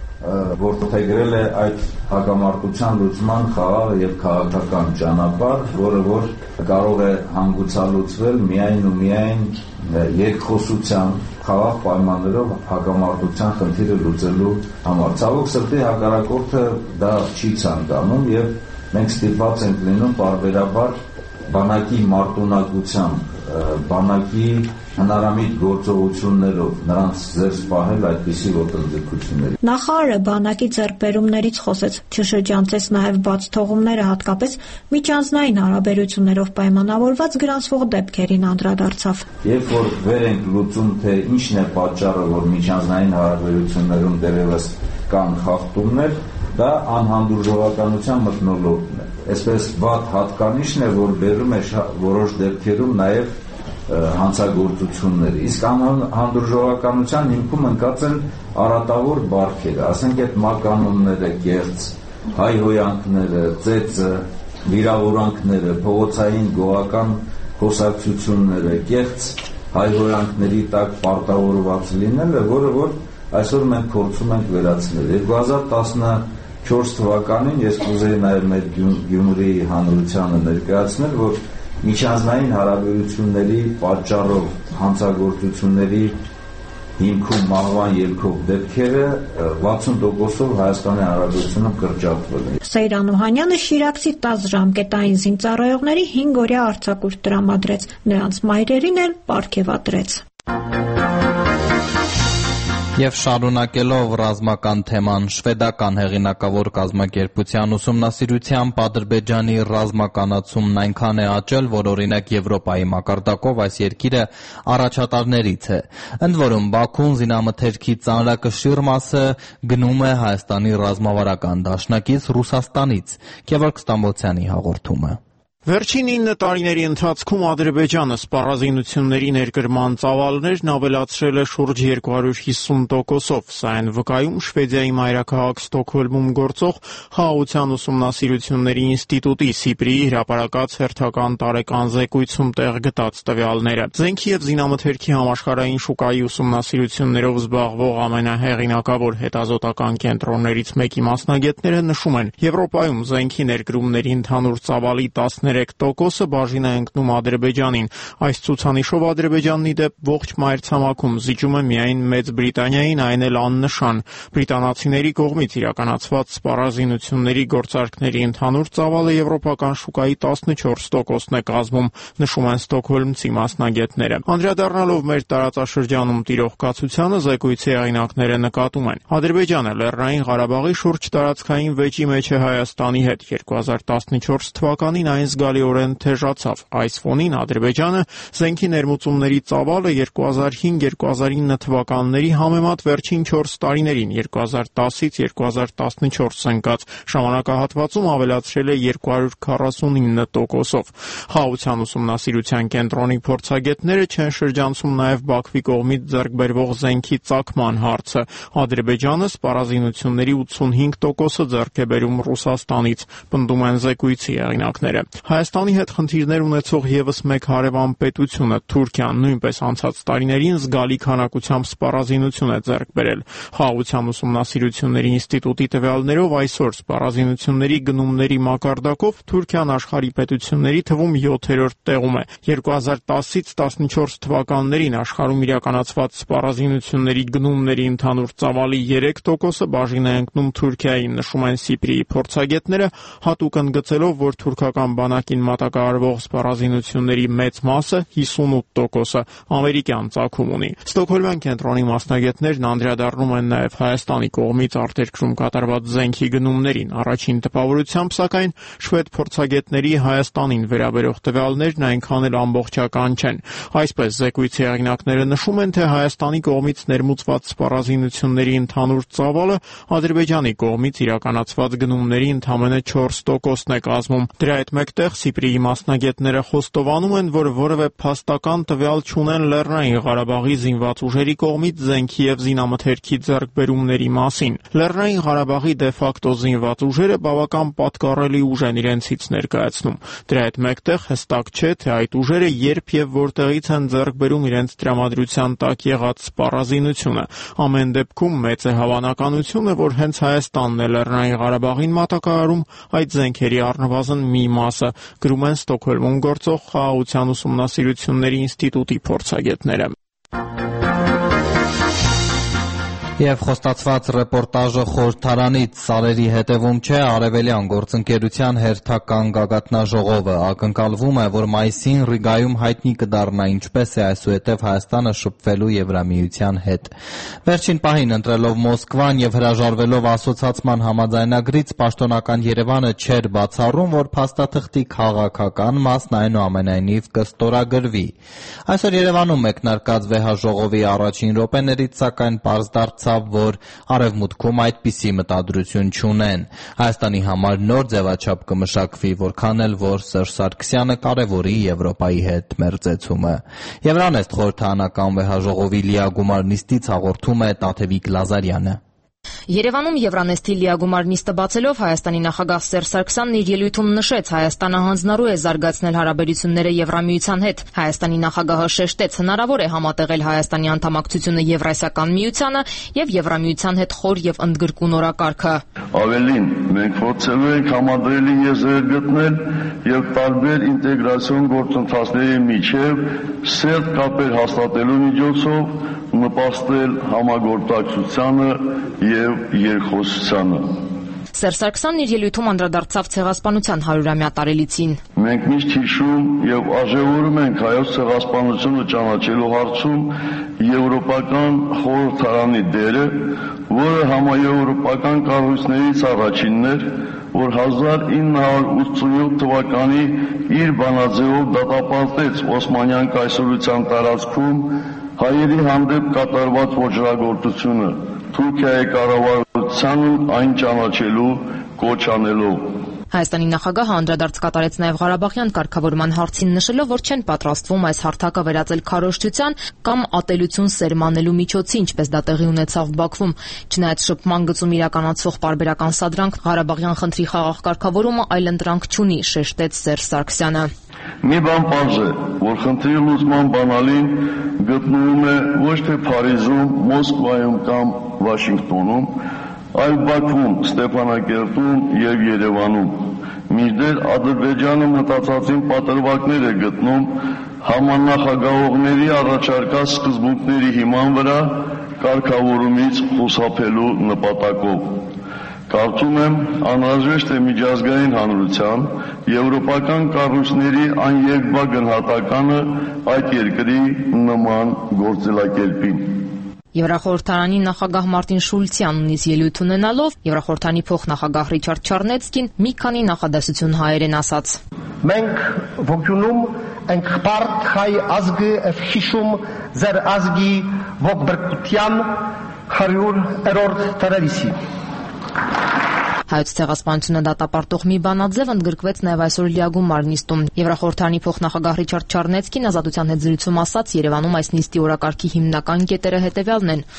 S15: որդեգրել է այդ հակամարտության լուծման խաղաղ եւ քաղաքական ճանապարհ, որը որ կարող է հանգուցալուծվել միայն ու միայն երկխոսությամբ խաղաղ պայմաններով հակամարտության խնդիրը լուծելու համար։ Ցավոք սրտի հակառակորդը դա չի ցանկանում եւ մենք ստիպված ենք լինում պարբերաբար բանակի մարտունակությամբ, բանակի հնարամիտ գործողություններով նրանց ձեռք պահել այդպիսի ոտնձգությունների։
S14: Նախարարը բանակի ձեռքբերումներից խոսեց, չշրջանցեց նաև բաց թողումները, հատկապես միջանձնային հարաբերություններով պայմանավորված գրանցվող դեպքերին անդրադարձավ։
S15: Երբ որ վեր ենք լուծում, թե ինչն է պատճառը, որ միջանձնային հարաբերություններում դեռևս կան խախտումներ, դա անհանդուրժողականության մթնոլորտն է։ Այսպես վատ հատկանիշն է, որ բերում է որոշ դեպքերում նաև հանցագործություններ։ Իսկ անհանդուրժողականության հիմքում ընկած են արատավոր բարքերը, ասենք այդ մականունները, կեղծ, հայհոյանքները, ծեծը, վիրավորանքները, փողոցային գոհական խոսակցությունները, կեղծ հայհոյանքների տակ պարտավորված լինելը, որը որ այսօր մենք փորձում ենք վերացնել։ երկու հազար տասնչորս թվականին ես կուզեի նաև մեր Գյումրիի հանրությանը ներկայացնել, որ միջանձնային հարաբերությունների պատճառով հանցագործությունների հիմքում մահվան ելքով դեպքերը վաթսուն տոկոսով Հայաստանի Հանրապետությունում կրճատվել են։
S14: Սեյրան Օհանյանը Շիրակցի տաս ժամկետային զինծառայողների հինգօրյա արձակուրդ տրամադրեց, նրանց մայրերին էլ պարգևատրեց։
S1: Եվ շարունակելով ռազմական թեման, շվեդական հեղինակավոր կազմակերպության ուսումնասիրությամբ Ադրբեջանի ռազմականացումն այնքան է աճել, որ օրինակ Եվրոպայի մակարդակով այս երկիրը առաջատարներից է։ Ընդ որում Բաքուն զինամթերքի ծանրակշիռ մասը գնում է Հայաստանի ռազմավարական դաշնակից Ռուսաստանից։ Գևորգ Ստամբոլցյանի հաղորդումը։
S16: Վերջին ինը տարիների ընթացքում Ադրբեջանը սպառազինությունների ներկրման ծավալներն ավելացրել է շուրջ երկու հարյուր հիսուն տոկոսով։ Սա են վկայում Շվեդիայի մայրաքաղաք Ստոկհոլմում գործող Խաղաղության ուսումնասիրությունների ինստիտուտի Սիպրիի հրապարակած հերթական տարեկան զեկույցում տեղ գտած տվյալները։ Զենքի եւ զինամթերքի համաշխարհային շուկայի ուսումնասիրություններով զբաղվող ամենահեղինակավոր հետազոտական կենտրոններից մեկի մասնագետները նշում են, Եվրոպայում զենքի ներկրումների ընդհանուր ծավալի տասներեք տոկոսը բաժին է ընկնում Ադրբեջանին։ Այս ցուցանիշով Ադրբեջանն ի դեպ ողջ մայրցամաքում զիջում է միայն Մեծ Բրիտանիային, այն էլ աննշան։ Բրիտանացիների կողմից իրականացված սպառազինությունների գործարքների ընդհանուր ծավալը եվրոպական շուկայի տասնչորս տոկոսն է կազմում, նշում են ստոկհոլմցի մասնագետները։ Անդրադառնալով մեր տարածաշրջանում տիրող կացությանը, զեկույցի հեղինակները նկատում են. Ադրբեջանը Լեռնային Ղարաբաղի շուրջ տարածքային վեճի մեջ է Հայաստանի հետ։ երկու հազար տասնչորս թվականին այն զգալիորեն թեժացավ։ Այս ֆոնին Ադրբեջանը զենքի ներմուծումների ծավալը երկու հազար հինգ երկու հազար ինը թվականների համեմատ վերջին չորս տարիներին երկու հազար տասից երկու հազար տասնչորս ընկած ժամանակահատվածում ավելացրել է երկու հարյուր քառասունինը տոկոսով։ Խաղաղության ուսումնասիրության կենտրոնի փորձագետները չեն շրջանցում նաև Բաքվի կողմից ձեռք բերվող զենքի ծագման հարցը։ Ադրբեջանը սպառազինությունների ութսունհինգ տոկոսը ձեռք է բերում Ռուսաստանից, պնդում են զեկույցի հեղինակները։ Հայաստանի հետ խնդիրներ ունեցող եւս մեկ հարևան պետությունը Թուրքիան նույնպես անցած տարիներին զգալի քանակությամբ սպառազինություն է ձեռք բերել։ Խաղաղության ուսումնասիրությունների ինստիտուտի տվյալներով այսօր սպառազինությունների գնումների մակարդակով Թուրքիան աշխարհի պետությունների թվում յոթերորդ տեղում է։ երկու հազար տասից տասնչորս թվականներին աշխարհում իրականացված սպառազինությունների գնումների ընդհանուր ծավալի երեք տոկոսը բաժին է ընկնում Թուրքիային, նշում են Սիպրիի փորձագետները, հատուկ ընդգծելով, որ թուրքական բանակի ժամանակին մատակարարվող սպառազինությունների մեծ մասը հիսունութ տոկոսը ամերիկյան ծագում ունի։ Ստոկհոլմյան կենտրոնի մասնագետներն անդրադառնում են նաև Հայաստանի կողմից արտերկրում կատարված զենքի գնումներին։ Առաջին տպավորությամբ, սակայն, շվեդ փորձագետների Հայաստանին վերաբերող տվյալներն այնքան էլ ամբողջական չեն։ Այսպես, զեկույցի հեղինակները նշում են, թե Հայաստանի կողմից ներմուծված սպառազինությունների ընդհանուր ծավալը Ադրբեջանի կողմից իրականացված գնումների ընդամենը չորս տոկոսն է կազմում։ Դրա հետ մեկտեղ Սիպրիի մասնագետները խոստովանում են, որ որևէ փաստական տվյալ չունեն Լեռնային Ղարաբաղի զինված ուժերի կողմից զենքի եւ զինամթերքի ձեռքբերումների մասին։ Լեռնային Ղարաբաղի դե ֆակտո զինված ուժերը բավական պատկառելի ուժ են իրենցից ներկայացնում։ Դրա հետ մեկտեղ հստակ չէ, թե այդ ուժերը երբ եւ որտեղից են ձեռք բերում իրենց տրամադրության տակ եղած սպառազինությունը։ Ամեն դեպքում մեծ է հավանականությունը, որ հենց Հայաստանն է Լեռնային Ղարաբաղին մատակարարում այդ զենքերի առնվազն մի մասը, գրում են Ստոկհոլմում գործող Խաղաղության ուսումնասիրությունների ինստիտուտի փորձագետները։
S1: Եվ խոստացված ռեպորտաժը խորհրդարանից սարերի հետևում չէ, Արևելյան գործընկերության հերթական գագաթնաժողովը ակնկալվում է, որ մայիսին Ռիգայում հայտնի կդառնա ինչպես է այսուհետև Հայաստանը շփվելու Եվրամիության հետ։ Վերջին պահին ընտրելով Մոսկվան եւ հրաժարվելով ասոցացման համաձայնագրից, պաշտոնական Երևանը չէր բացառում, որ փաստաթղթի քաղաքական մասն այնուամենայնիվ կստորագրվի։ Այսօր Երևանում մեկնարկած վեհաժողովի առաջին րոպեներից, սակայն պարզ դարձավ, որ Արևմուտքում այդպիսի մտադրություն չունեն։ Հայաստանի համար նոր ձևաչափ կմշակվի, որքան էլ որ Սերժ Սարգսյանը կարևորի Եվրոպայի հետ մերձեցումը։ Եվրանեստ խորհրդարանական վեհաժողովի լիագումար նիստից հաղորդում է Տաթևիկ Լազարյանը։
S17: Երևանում Եվրանեստի լիագումար նիստը բացելով Հայաստանի նախագահ Սերժ Սարգսյանն իր ելույթում նշեց, Հայաստանը հանձնառու է զարգացնել հարաբերությունները Եվրամիության հետ։ Հայաստանի նախագահը շեշտեց, հնարավոր է համատեղել Հայաստանի անդամակցությունը Եվրասիական միությանը եւ Եվրամիության հետ խոր եւ ընդգրկուն օրակարգը։
S2: Ավելին, մենք փորձելու ենք համադրելի եզրեր գտնել եւ տարբեր ինտեգրացիոն գործընթացների միջև սերտ կապեր հաստատելու միջոցով նպաստել համագործակցությանը եւ երկխոսությանը։
S17: Սերժ Սարգսյանն իր ելույթում անդրադարձավ ցեղասպանության հարյուրամյա տարելիցին։
S2: Մենք միշտ հիշում եւ արժեվորում ենք հայոց ցեղասպանությունը ճանաչելու հարցում եվրոպական խորհրդարանի դերը, որը համաեվրոպական կառույցներից առաջինն էր, որ հազար ինը հարյուր ութսունյոթ թվականի իր բանաձևով դատապարտեց Օսմանյան կայսրության տարածքում հայերի հանդեպ կատարված ոճրագործությունը, Թուրքիայի կառավարությանն այն ճանաչելու կոչ անելով։
S17: Հայաստանի նախագահը անդրադարձ կատարեց նաև Ղարաբաղյան կարգավորման հարցին, նշելով, որ չեն պատրաստվում այս հարթակը վերածել քարոզչության կամ ատելություն սերմանելու միջոցի, ինչպես դա տեղի ունեցավ Բաքվում։ Չնայած շփման գծում իրականացվող պարբերական սադրանք, Ղարաբաղյան խնդրի խաղաղ կարգավորումը այլընտրանք չունի, շեշտեց Սերժ Սարգսյանը։
S2: Մի բան պարզ է, որ խնդրի լուծման բանալին գտնվում է ոչ թե Փարիզում, Մոսկվայում կամ Վաշինգտոնում, այլ Բաքվում, Ստեփանակերտում եւ Երևանում։ Մինչդեռ Ադրբեջանը մտածածին պատրվակներ է գտնում համանախագահողների առաջարկած սկզբունքների հիման վրա կարգավորումից խուսափելու նպատակով։ Կարծում եմ, անհրաժեշտ է միջազգային հանրության, եվրոպական կառույցների աներկբա գնահատականը այդ երկրի նման գործելակերպին։
S17: Եվրախորհրդարանի նախագահ Մարտին Շուլցի անունից ելույթ ունենալով Եվրախորհրդանի փոխնախագահ Ռիչարդ Չարնեցկին մի քանի նախադասություն հայերեն ասաց.
S18: Մենք ողջունում ենք բարդ հայ ազգը եւ հիշում ձեր ազգի ողբերգության հարյուրերորդ տարելիցի։
S17: Հայոց ցեղասպանությունը դատապարտող մի բանաձև ընդգրկվեց նաև այսօր լիագումար նիստում։ Եվրախորհրդարանի փոխնախագահ Ռիչարդ Չարնեցկին ազատության հետ զրույցում ասաց, Երևանում այս նիստի օրակարգի հիմնական կետերը հետևյալն են.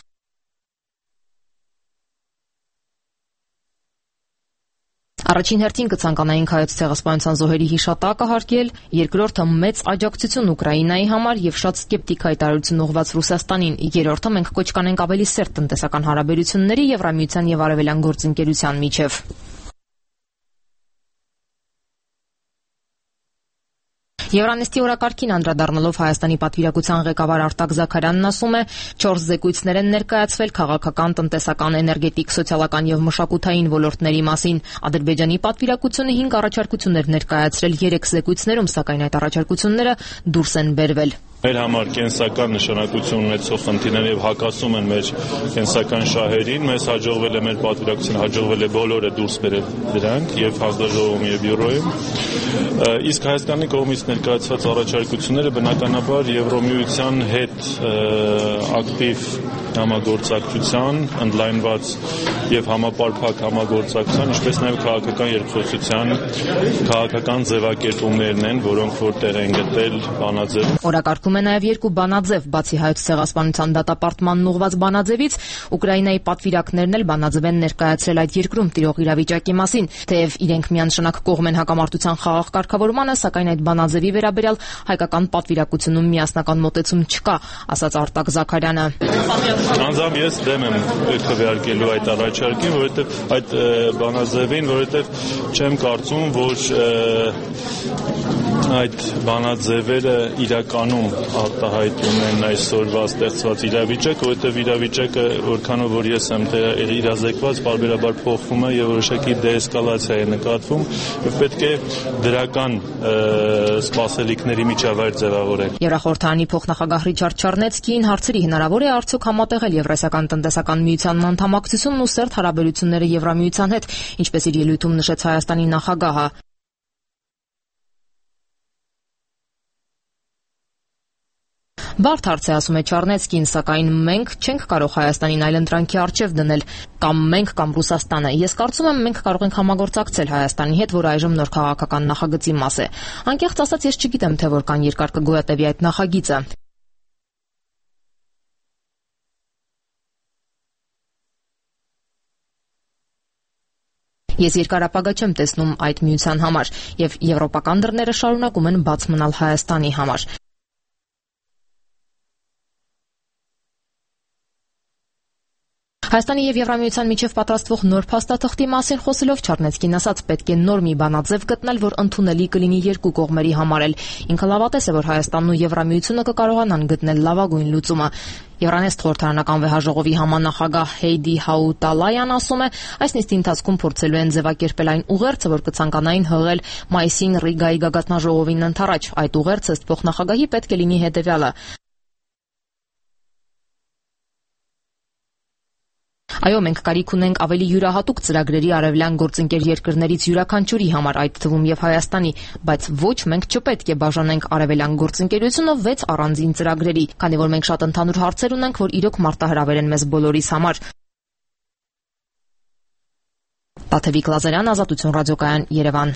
S17: Առաջին հերթին կցանկանայինք հայոց ցեղասպանության զոհերի հիշատակը հարգել, երկրորդը մեծ աջակցություն Ուկրաինայի համար եւ շատ սկեպտիկ հայտարարություն ուղղված Ռուսաստանին, երրորդը մենք կոչ կանենք ավելի սերտ տնտեսական հարաբերությունների Եվրամիության եւ Արևելյան գործընկերության միջև։ Եվրանեստի օրակարգին անդրադառնալով Հայաստանի պատվիրակության ղեկավար Արտակ Զաքարյանն ասում է, չորս զեկույցներ են ներկայացվել քաղաքական, տնտեսական, էներգետիկ, սոցիալական եւ մշակութային ոլորտների մասին։ Ադրբեջանի պատվիրակությունը հինգ առաջարկություններ ներկայացրել երեք զեկույցներում, սակայն այդ առաջարկությունները դուրս են բերվել։
S19: Մեր համար կենսական նշանակություն ունեցող խնդիրներ եւ հակասում են մեր կենսական շահերին, մեզ հաջողվել է մեր պատվիրակությունը հաջողվել է բոլորը դուրս բերել դրանք եւ հանձնաժողովում եւ բյուրոյում։ Իսկ Հայաստանի կողմից ներկայացված առաջարկությունները բնականաբար Եվրոմիության հետ ակտիվ համագործակցության, ընդլայնված եւ համապարփակ համագործակցության, ինչպես նաեւ քաղաքական երկխոսության քաղաքական ձևակերպումներն են, որոնք որտեղ են գտել բանաձև։
S17: Օրակարգում է նաեւ երկու բանաձև, բացի Հայոց ցեղասպանության դատապարտմանն ուղղված բանաձևից, Ուկրաինայի պատվիրակներն էլ բանաձև են ներկայացրել այդ երկրում տիրող իրավիճակի մասին, թեև իրենք միանշանակ կողմ են հակամարտության խաղաղ կարգավորմանը, սակայն այդ բանաձևի վերաբերյալ հայկական պատվիրակությունում միասնական մոտեցում չկա, ասաց Արտակ Զաքարյանը։
S19: Անձամբ ես դեմ եմ քվեարկելու այդ առաջարկին, որովհետև այդ բանաձևին, որովհետև չեմ կարծում, որ այդ բանաձևերը իրականում արտահայտում են այսօրվա ստեղծված իրավիճակը, որովհետև իրավիճակը որքանով որ ես եմ իրազեկված, բարբերաբար փոխվում է եւ որոշակի դեէսկալացիա է նկատվում եւ պետք է դրական սպասելիքների միջավայր ձևավորել։
S17: Եվրախորհրդարանի փոխնախագահ Ռիչարդ Չառնեցկին հարցերի հնարավոր է արդյոք համատեղել Եվրասիական տնտեսական միությանն անդամակցությունն ու սերտ հարաբերությունները Եվրամիության հետ, ինչպես իր ելույթում նշեց Հայաստանի նախագահը։ Բարդ հարց է, ասում է Չառնեցկին, սակայն մենք չենք կարող Հայաստանին այլընտրանքի առջև դնել, կամ մենք կամ Ռուսաստանը։ Ես կարծում եմ, մենք կարող ենք համագործակցել Հայաստանի հետ, որ այժմ նոր քաղաքական նախագծի մաս է։ Անկեղծ ասած, ես չգիտեմ, թե որքան երկար կգոյատևի այդ նախագիծը։ Ես երկարապագա չեմ տեսնում այդ միության համար, եւ եվրոպական դռները շարունակում են բաց մնալ Հայաստանի համար։ Հայաստանի եւ Եվրամիության միջև պատրաստվող նոր փաստաթղթի մասին խոսելով Չառնեցկին ասաց, պետք է նոր մի բանաձև գտնել, որ ընդունելի կլինի երկու կողմերի համար էլ։ Ինքը լավատես է, որ Հայաստանն ու Եվրամիությունը կկարողանան գտնել լավագույն լուծումը։ Եվրանեստ խորհրդարանական վեհաժողովի համանախագահ Հեյդի Հաուտալայան ասում է, այս նիստի ընթացքում փորձելու են ձևակերպել այն ուղերձը, որ կցանկանային հղել մայիսին Ռիգայի գագաթնաժողովին ընդառաջ։ Այդ ուղերձը ըստ փոխնախագահի պետք է լինի հետևյալը. Այո, մենք կարիք ունենք ավելի յուրահատուկ ծրագրերի արևելյան գործընկեր երկրներից յուրաքանչյուրի համար, այդ թվում եւ Հայաստանի, բայց ոչ, մենք չպետք է բաժանենք արևելյան գործընկերությունը վեց առանձին ծրագրերի, քանի որ մենք շատ ընդհանուր հարցեր ունենք, որ իրոք մարտահրավեր են մեզ բոլորիս համար։ Տաթևիկ Լազարյան, Ազատություն ռադիոկայան, Երևան։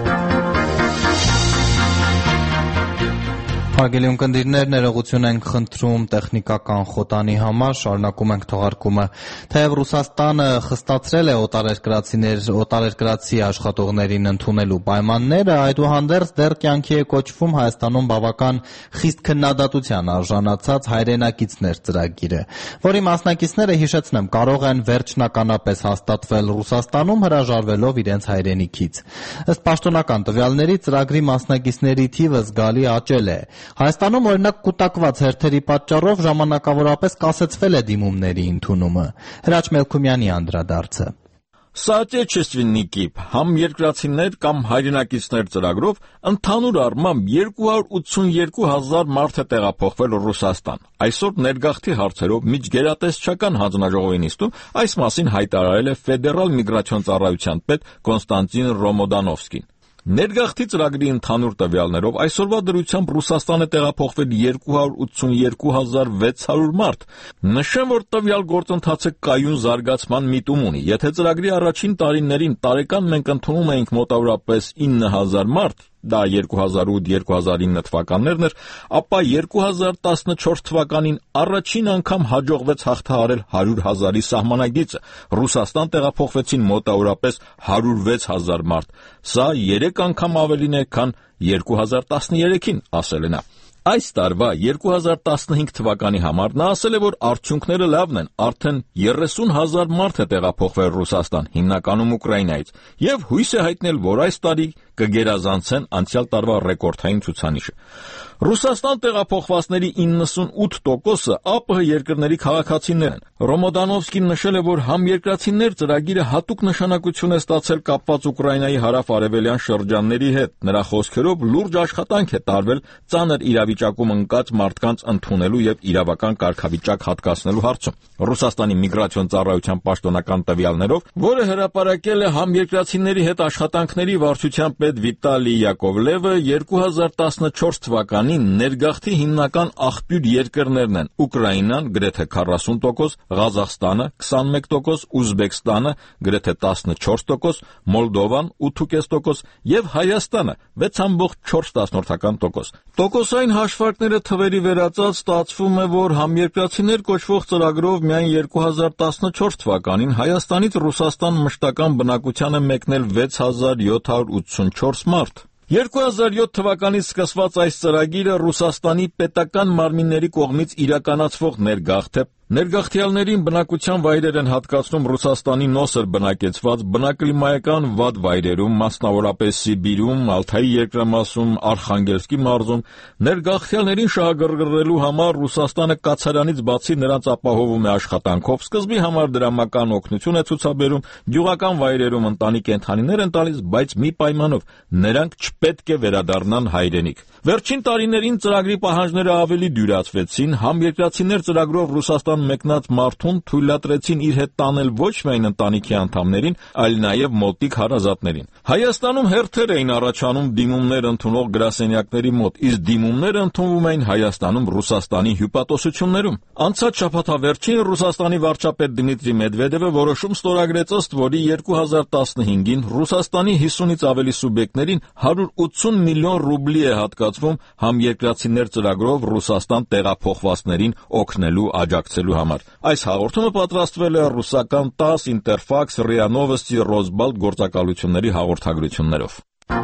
S1: Հարգելի ունկնդիրներ, ներողություն ենք խնդրում տեխնիկական խոտանի համար, շարունակում ենք թողարկումը։ Թեև Ռուսաստանը խստացրել է օտարերկրացիներ, օտարերկրացի աշխատողներին ընդունելու պայմանները, այդուհանդերձ դեռ կյանքի է կոչվում Հայաստանում բավական խիստ քննադատության արժանացած հայրենակիցներ ծրագիրը, որի մասնակիցները, հիշեցնեմ, կարող են վերջնականապես հաստատվել Ռուսաստանում հրաժարվելով իրենց հայրենիքից։ Ըստ պաշտոնական տվյալների, ծրագրի մասնակիցների թիվը զգալի աճել է։ Հայաստանում օրինակ կուտակված հերթերի պատճառով ժամանակավորապես կասեցվել է դիմումների ընդունումը։ Հրաչ Մելքումյանի անդրադարձը։
S20: Соотечественники, համերկրացիներ կամ հայրենակիցներ ծրագրով ընդհանուր առմամբ երկու հարյուր ութսունյոթ հազար մարդ է տեղափոխվել Ռուսաստան։ Այսօր ներգաղթի հարցերով միջգերատեսչական հանձնաժողովի նիստում այս մասին հայտարարել է ֆեդերալ միգրացիոն ծառայության պետ Կոնստանտին Ռոմոդանովսկին։ Ներգաղթի ծրագրի ընդհանուր տվյալներով այսօրվա դրությամբ Ռուսաստան է տեղափոխվել երկու հարյուր ութսունյոթ հազար վեց հարյուր մարդ։ Նշեմ, որ տվյալ գործընթացը կայուն զարգացման միտում ունի։ Եթե ծրագրի առաջին տարիներին տարեկան մենք ընդունում էինք մոտավորապես ինը հազար մարդ, դա երկու հազար ութ երկու հազար ինը թվականներն էր, ապա երկու հազար տասնչորս թվականին առաջին անգամ հաջողվեց հաղթահարել հարյուր հազարի սահմանագիծը։ Ռուսաստան տեղափոխվեցին մոտավորապես հարյուր վեց հազար մարդ։ Սա երեք անգամ ավելին է, քան երկու հազար տասներեքին, ասել է նա։ Այս տարվա երկու հազար տասնհինգ թվականի համար նա ասել է, որ արդյունքները լավն են, արդեն երեսուն հազար մարդ է տեղափոխվել Ռուսաստան, հիմնականում Ուկրաինայից, եւ հույս է հայտնել, որ այս տարի կգերազանցեն անցյալ տարվա ռեկորդային ցուցանիշը։ Ռուսաստան տեղափոխվածների իննսունութ տոկոսը ԱՊՀ երկրների քաղաքացիներ են։ Ռոմոդանովսկին նշել է, որ համերկրացիներ ծրագիրը հատուկ նշանակություն է ստացել կապված Ուկրաինայի հարավ-արևելյան շրջանների հետ։ Նրա խոսքերով լուրջ աշխատանք է տարվել ծանր իրավիճակում ընկած մարդկանց ընդունելու եւ իրավական կարգավիճակ հատկացնելու հարցում։ Ռուսաստանի միգրացիոն ծառայության պաշտոնական տվյալներով, որը հրապարակել է համերկրացիների հետ աշխատանքների վարչության պետ Վիտալի Յակովլևը, երկու հազար տասնչորս թվականին ներգաղթի հիմնական աղբյուր երկրներն են Ուկրաինան գրեթե քառասուն տոկոս, Ղազախստանը քսանմեկ տոկոս, Ուզբեկստանը գրեթե տասնչորս տոկոս, Մոլդովան ութ կես տոկոս եւ Հայաստանը վեց կόμμα չորս տոկոս։ Տոկոսային հաշվարկները թվերի վերածած ստացվում է, որ համերկրացիներ կոչվող ծրագրով միայն երկու հազար տասնչորս թվականին Հայաստանից Ռուսաստան մշտական բնակության է մեկնել վեց հազար յոթ հարյուր ութսունչորս մարդ։ երկու հազար յոթ թվականից սկսված այս ծրագիրը Ռուսաստանի պետական մարմինների կողմից իրականացվող ներգաղթ է։ Ներգաղթյալներին բնակության վայրեր են հատկացնում Ռուսաստանի նոսր բնակեցված բնակլիմայական վատ վայրերում, մասնավորապես Սիբիրում, Ալթայի երկրամասում, Արխանգելսկի մարզում։ Ներգաղթյալներին շահագրգռելու համար Ռուսաստանը կացարանից բացի նրանց ապահովում է աշխատանքով, սկզբի համար դրամական օգնություն է ցուցաբերում, գյուղական վայրերում ընտանի կենդանիներ են տալիս, բայց մի պայմանով՝ նրանք չպետք է վերադառնան հայրենիք։ Վերջին տարիներին ծրագրի պահանջները ավելի դյուրացվեցին, համերկրացիներ ծրագրով Ռուսաստան մեկնած մարդուն թույլատրեցին իր հետ տանել ոչ միայն ընտանիքի անդամներին, այլ նաև մոտիկ հարազատներին։ Հայաստանում հերթեր էին առաջանում դիմումներ ընդունող գրասենյակների մոտ, իսկ դիմումները ընդունվում էին Հայաստանում Ռուսաստանի հյուպատոսություններում։ Անցած շաբաթավերջին Ռուսաստանի վարչապետ Դմիտրի Մեդվեդևը որոշում ստորագրեց, ըստ որի երկու հազար տասնհինգին Ռուսաստանի հիսունից ավելի սուբյեկտներին հարյուր ութսուն միլիոն ռուբլի է հատկացվում համերկրացիներ ծրագրով Ռուսաստան տեղափոխվածներին օգնելու աջակցելու համար։ Այս հաղորդումը պատրաստվել է ռուսական տաս, Ինտերֆաքս, ՌԻԱ Նովոստի, Ռոզբալտ գործակալությունների հաղորդագրություններով։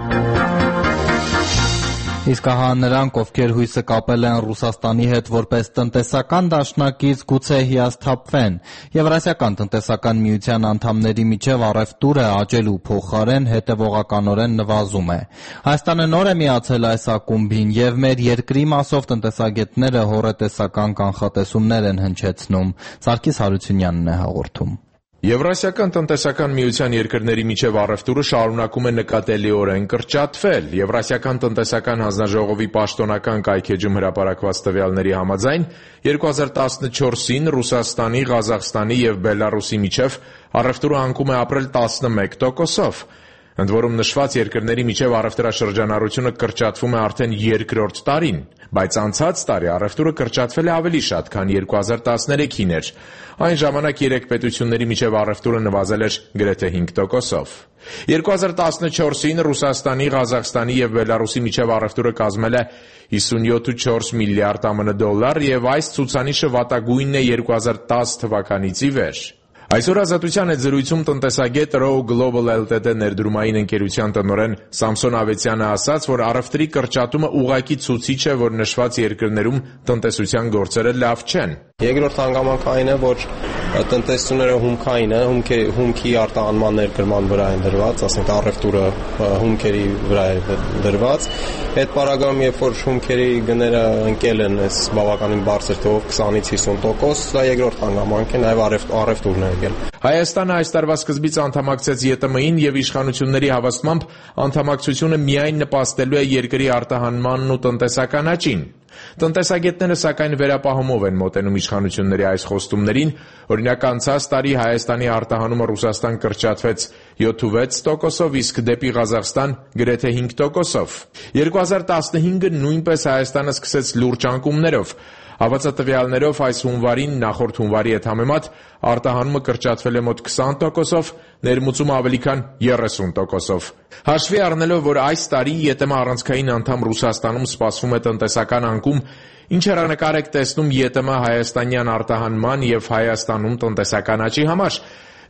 S1: Իսկ ահա նրանք, ովքեր հույսը կապել են Ռուսաստանի հետ որպես տնտեսական դաշնակից, գուցե հիասթափվեն։ Եվրասիական տնտեսական միության անդամների միջև առևտուրը աճելու փոխարեն հետևողականորեն նվազում է։ Հայաստանը նոր է միացել այս ակումբին, եւ մեր երկրի մասով տնտեսագետները հոռետեսական կանխատեսումներ են հնչեցնում։ Սարգիս Հարությունյանն է հաղորդում։
S21: Եվրասիական տնտեսական միության երկրների միջև առևտուրը շարունակում է նկատելիորեն կրճատվել։ Եվրասիական տնտեսական հանձնաժողովի պաշտոնական կայքէջում հրապարակված տվյալների համաձայն երկու հազար տասնչորսին Ռուսաստանի, Ղազախստանի եւ Բելարուսի միջև առևտուրը անկում է ապրել տասնմեկ տոկոսով։ Ընդ որում նշված երկրների միջև առևտրաշրջանառությունը կրճատվում է արդեն երկրորդ տարին, բայց անցած տարի առևտուրը կրճատվել է ավելի շատ, քան երկու հազար տասներեքին էր։ Այն ժամանակ երեք պետությունների միջև առևտուրը նվազել էր գրեթե հինգ տոկոսով։ երկու հազար տասնչորսին Ռուսաստանի, Ղազախստանի եւ Բելարուսի միջև առևտուրը կազմել է հիսունյոթ կόμμα չորս միլիարդ ԱՄՆ դոլար եւ այս ցուցանիշը վատագույնն է երկու հազար տաս թվականից ի վեր։ Այսօր Ազատության հետ զրույցում տնտեսագետ Row Global Ltd ներդրումային ընկերության տնօրեն Սամսոն Ավետյանը ասաց, որ առևտրի կրճատումը ուղղակի ցուցիչ է, որ նշված երկրներում տնտեսության գործերը լավ չեն։
S22: Երկրորդ հանգամանքը այն է, որ տնտեսությունները հումքային են, հումքի, հումքի արտահանման ներկրման վրա են դրված, ասենք առևտուրը հումքերի վրա է դրված։ Այդ պարագայում, երբ որ հումքերի գները ընկել են այս բավականին բարձր թվով քսանից հիսուն տոկոս, դա երկրորդ հանգամանք է, նաև առևտուրն է եկել։
S21: Հայաստանը այս տարվա սկզբից անդամակցեց Ե Տ Մ-ին եւ իշխանությունների հավաստմամբ անդամակցությունը միայն նպաստելու է երկրի արտահանմանն ու տնտեսական աճին։ Տնտեսագետները սակայն վերապահումով են մոտենում իշխանությունների այս խոստումներին, օրինակ անցած տարի Հայաստանի արտահանումը Ռուսաստան կրճատվեց յոթ տոկոսով, իսկ դեպի Ղազախստան գրեթե հինգ տոկոսով։ երկու հազար տասնհինգը նույնպես Հայաստանը սկսեց լուրջ անկումներով։ Հավաքածատվյալներով այս հունվարին նախորդ հունվարի հետ համեմատ արտահանումը կրճատվել է մոտ քսան տոկոսով, ներմուծումը ավելի քան երեսուն տոկոսով։ Հաշվի առնելով, որ այս տարի Ե Տ Մ առանցքային անդամ Ռուսաստանում սպասվում է տնտեսական անկում, ինչ հեռանկար եք տեսնում Ե Տ Մ հայաստանյան արտահանման եւ Հայաստանում տնտեսական աճի համար։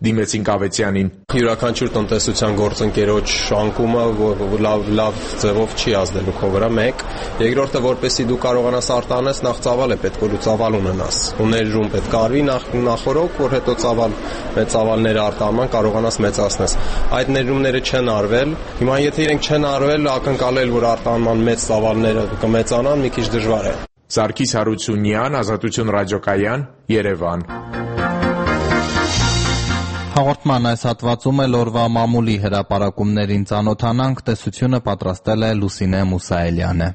S21: դիմեցին Կավեցյանին։
S22: Յուրաքանչյուր տնտեսության գործընկերոջ անկումը լավ լավ ձևով չի ազդելու քո վրա, մեկ, երկրորդը որպեսզի դու կարողանաս արտանես, նախ ծավալ է պետք որ դու ծավալ ունենաս։ Ու ներդրում պետք է արվի նախ նախորոք, որ հետո ծավալ մեծ ծավալները արտահանման կարողանաս մեծացնես։ Այդ ներդրումները չեն արվել։ Հիմա եթե իրենք չեն արվել, ակնկալել որ արտահանման մեծ ծավալները կմեծանան, մի քիչ դժվար է։
S21: Սարգիս Հարությունյան, Ազատություն ռադիոկայան, Երևան։
S1: Հաղորդման այս հատվածում էլ օրվա մամուլի հրապարակումներին ծանոթանանք, տեսությունը պատրաստել է Լուսինե Մուսայելյանը։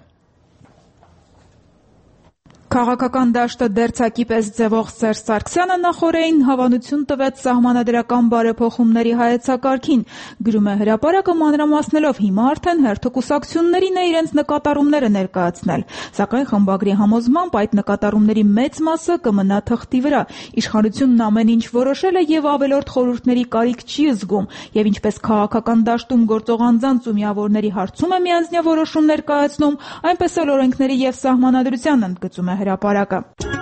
S3: Քաղաքական դաշտը դերձակի պես ձևող Սերժ Սարգսյանը նախօրեին հավանություն տվեց սահմանադրական բարեփոխումների հայեցակարգին, գրում է հրապարակը մանրամասնելով հիմա արդեն հերթակուսակցություններին է իրենց նկատառումները ներկայացնել, սակայն խմբագրի համոզմամբ այդ նկատառումների մեծ մասը կմնա թղթի վրա, իշխանությունն ամեն ինչ որոշել է եւ ավելորդ խորհուրդների կարիք չի զգում, եւ ինչպես քաղաքական դաշտում գործող անձանց ու միավորների հարցում է միանձնյա որոշում ներկայացնում, այնպես էլ օրենքների եւ սահմանադրության ընդգծում է հրապարակը։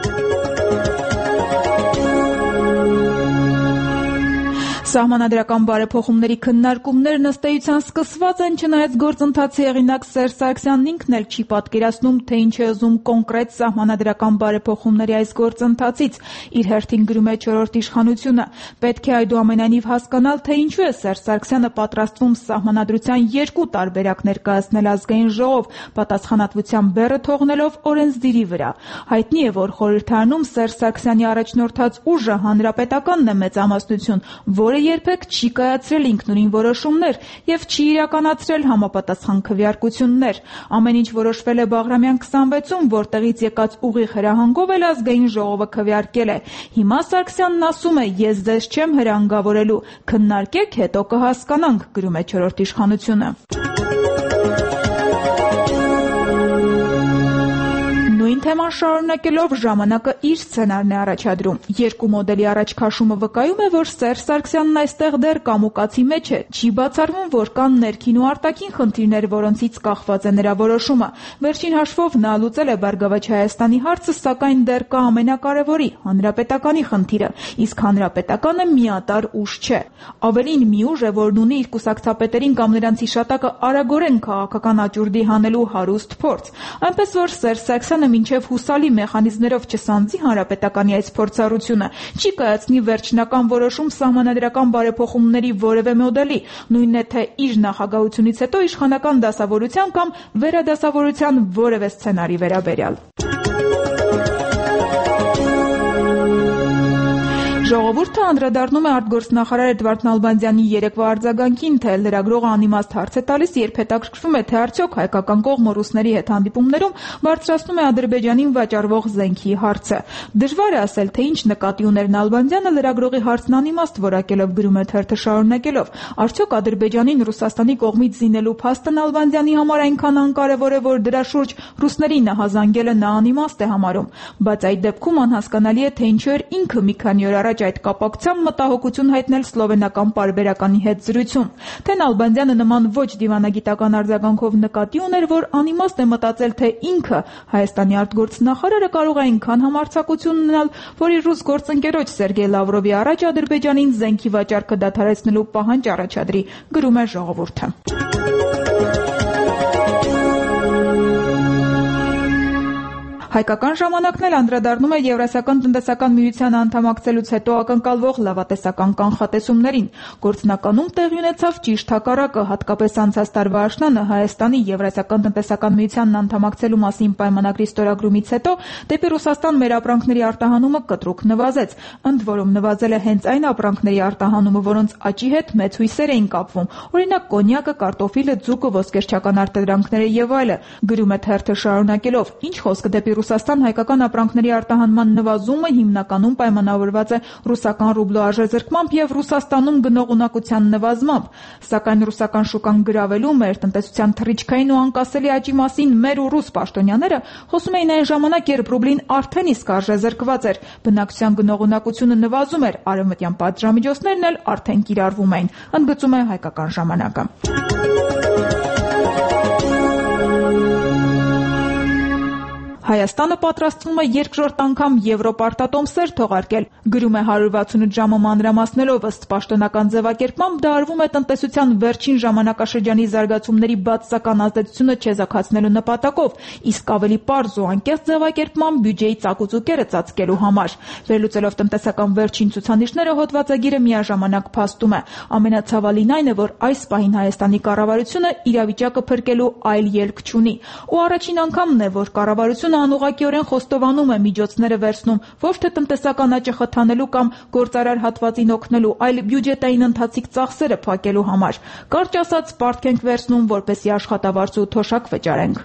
S3: Սահմանադրական բարեփոխումների քննարկումներն ըստ էության սկսված են, չնայած գործընթացի հեղինակ Սերժ Սարգսյանն ինքն էլ չի պատկերացնում, թե ինչ է ուզում կոնկրետ սահմանադրական բարեփոխումների այս գործընթացից, իր հերթին գրում է չորրորդ իշխանությունը։ Պետք է այդուամենայնիվ հասկանալ, թե ինչու է Սերժ Սարգսյանը պատրաստվում սահմանադրության երկու տարբերակ ներկայացնել ազգային ժողով, պատասխանատվության բեռը թողնելով օրենսդիրի վրա։ Հայտնի է, որ խորհրդարանում Սերժ Սարգսյանի առաջնորդած ուժը հանրապետականն է մեծամասնություն, որը երբեք չի կայացրել ինքնուրույն որոշումներ եւ չի իրականացրել համապատասխան քվեարկություններ։ Ամեն ինչ որոշվել է Բաղրամյան քսանվեցում, որտեղից եկած ուղիղ հրահանգով էլ ազգային ժողովը քվեարկել է։ Հիմա Սարգսյանն ասում է՝ ես ձեզ չեմ հրանգավորելու, քննարկեք, հետո կհասկանանք, գրում է չորրորդ իշխանությունը։ Նույն թեման շարունակելով ժամանակը իր սցենարն է առաջադրում։ Երկու մոդելի առաջ քաշումը վկայում է, որ Սերժ Սարգսյանն այստեղ դեռ կամուկացի մեջ է։ Չի բացառվում, որ կան ներքին ու արտաքին խնդիրներ, որոնցից կախված է նրա որոշումը։ Վերջին հաշվով նա լուծել է Բարգավաճ Հայաստանի հարցը, սակայն դեռ կա ամենակարևորի՝ հանրապետականի խնդիրը, իսկ հանրապետականը միատար ուժ չէ։ Ավելին, մի ուժ է, որն ունի իր կուսակցապետերին կամ նրանց հիշատակը արագորեն քաղաքական աճուրդի հանելու հարուստ փորձ։ Այնպես որ Սերժ Սարգսյանը մինչև հուսալի մեխանիզմներով չսանձի հանրապետականի այս փորձառությունը, չի կայացնի վերջնական որոշում սահմանադրական բարեփոխումների որևէ մոդելի, նույնն է թե իր նախագահությունից հետո իշխանական դասավորության կամ վերադասավորության որևէ սցենարի վերաբերյալ։ Ժողովուրդը անդրադառնում է արտգործնախարար Էդվարդ Նալբանդյանի երեկվա արձագանքին, թե լրագրողը անիմաստ հարց է տալիս, երբ հետաքրքրվում է, թե արդյոք հայկական կողմը ռուսների հետ հանդիպումներում բարձրացնում է Ադրբեջանին վաճառվող զենքի հարցը։ Դժվար է ասել, թե ինչ նկատի ուներ Նալբանդյանը լրագրողի հարցն անիմաստ որակելով, գրում է թերթը շարունակելով։ Արդյոք Ադրբեջանին Ռուսաստանի կողմից զինելու փաստը Նալբանդյանի համար այնքան անկարևոր է, որ դրա շուրջ ռուսների նահազանգելը նա անիմաստ է համարում։ Բայց այդ դեպքում անհասկանալի է, թե ինչու էր ինքը մի քանի օր առաջ այդ կապակցությամբ մտահոգություն հայտնել սլովենական պարբերականի հետ զրույցում։ Թե Նալբանդյանը նման ոչ դիվանագիտական արձագանքով նկատի ուներ, որ անիմաստ է մտածել, թե ինքը Հայաստանի արտգործնախարարը կարող է այնքան համարձակություն ունենալ, որ իր ռուս գործընկերոջ Սերգեյ Լավրովի առաջ Ադրբեջանին զենքի վաճառքը դադարեցնելու պահանջ առաջադրի, գրում է Ժողովուրդը։ Հայկական ժամանակն էլ անդրադառնում է Եվրասիական տնտեսական միության անդամակցելուց հետո ակնկալվող լավատեսական կանխատեսումներին։ Գործնականում տեղի ունեցավ ճիշտ հակառակը, հատկապես անցած տարվա աշնանը Հայաստանի Եվրասիական տնտեսական միությանն անդամակցելու մասին պայմանագրի ստորագրումից հետո դեպի Ռուսաստան մեր ապրանքների արտահանումը կտրուկ նվազեց, ընդ որում նվազել է հենց այն ապրանքների արտահանումը, որոնց աճի հետ մեծ հույսեր էին կապվում, օրինակ կոնյակը, կարտոֆիլը, ձուկը, ոսկերչական արտադրանքները եւ այլը, գրում է թերթը շարունակելով։ Ինչ խոսքը դեպի Ռուսաստան հայկական ապրանքների արտահանման նվազումը հիմնականում պայմանավորված է ռուսական ռուբլու արժեզրկմամբ եւ Ռուսաստանում գնողունակության նվազմամբ, սակայն ռուսական շուկան գրավելու մեր տնտեսության թռիչքային ու անկասելի աճի մասին մեր ու ռուս պաշտոնյաները խոսում էին այն ժամանակ, երբ ռուբլին արդեն իսկ արժեզրկված էր, բնակչության գնողունակությունը նվազում էր, արևմտյան պատժամիջոցներն էլ արդեն կիրառվում էին, ընդգծում է Հայկական ժամանակը։ Հայաստանը պատրաստվում է երկրորդ անգամ Եվրոպարտատոմսեր թողարկել, գրում է հարյուր վաթսունութ ժամը մանրամասնելով, ըստ պաշտոնական ձևակերպմամբ դա արվում է տնտեսության վերջին ժամանակաշրջանի զարգացումների բացասական ազդեցությունը չեզոքացնելու նպատակով, իսկ ավելի պարզ ու անկեղծ ձևակերպմամբ բյուջեի ծակուցուկերը ծածկելու համար։ Վերլուծելով տնտեսական վերջին ցուցանիշները հոդվածագիրը միաժամանակ փաստում է. ամենացավալին այն է, որ այս պահին Հայաստանի կառավարությունը իրավիճակը փրկելու այլ ելք չունի, ու առաջին անգամն է, որ կառավարությունը անուղղակիորեն խոստովանում է միջոցները վերցնում ոչ թե տնտեսական աճը խթանելու կամ գործարար հատվածին օգնելու, այլ բյուջետային ընթացիկ ծախսերը փակելու համար։ Կարճ ասած, պարտք ենք վերցնում, որպեսզի աշխատավարձ ու թոշակ վճարենք։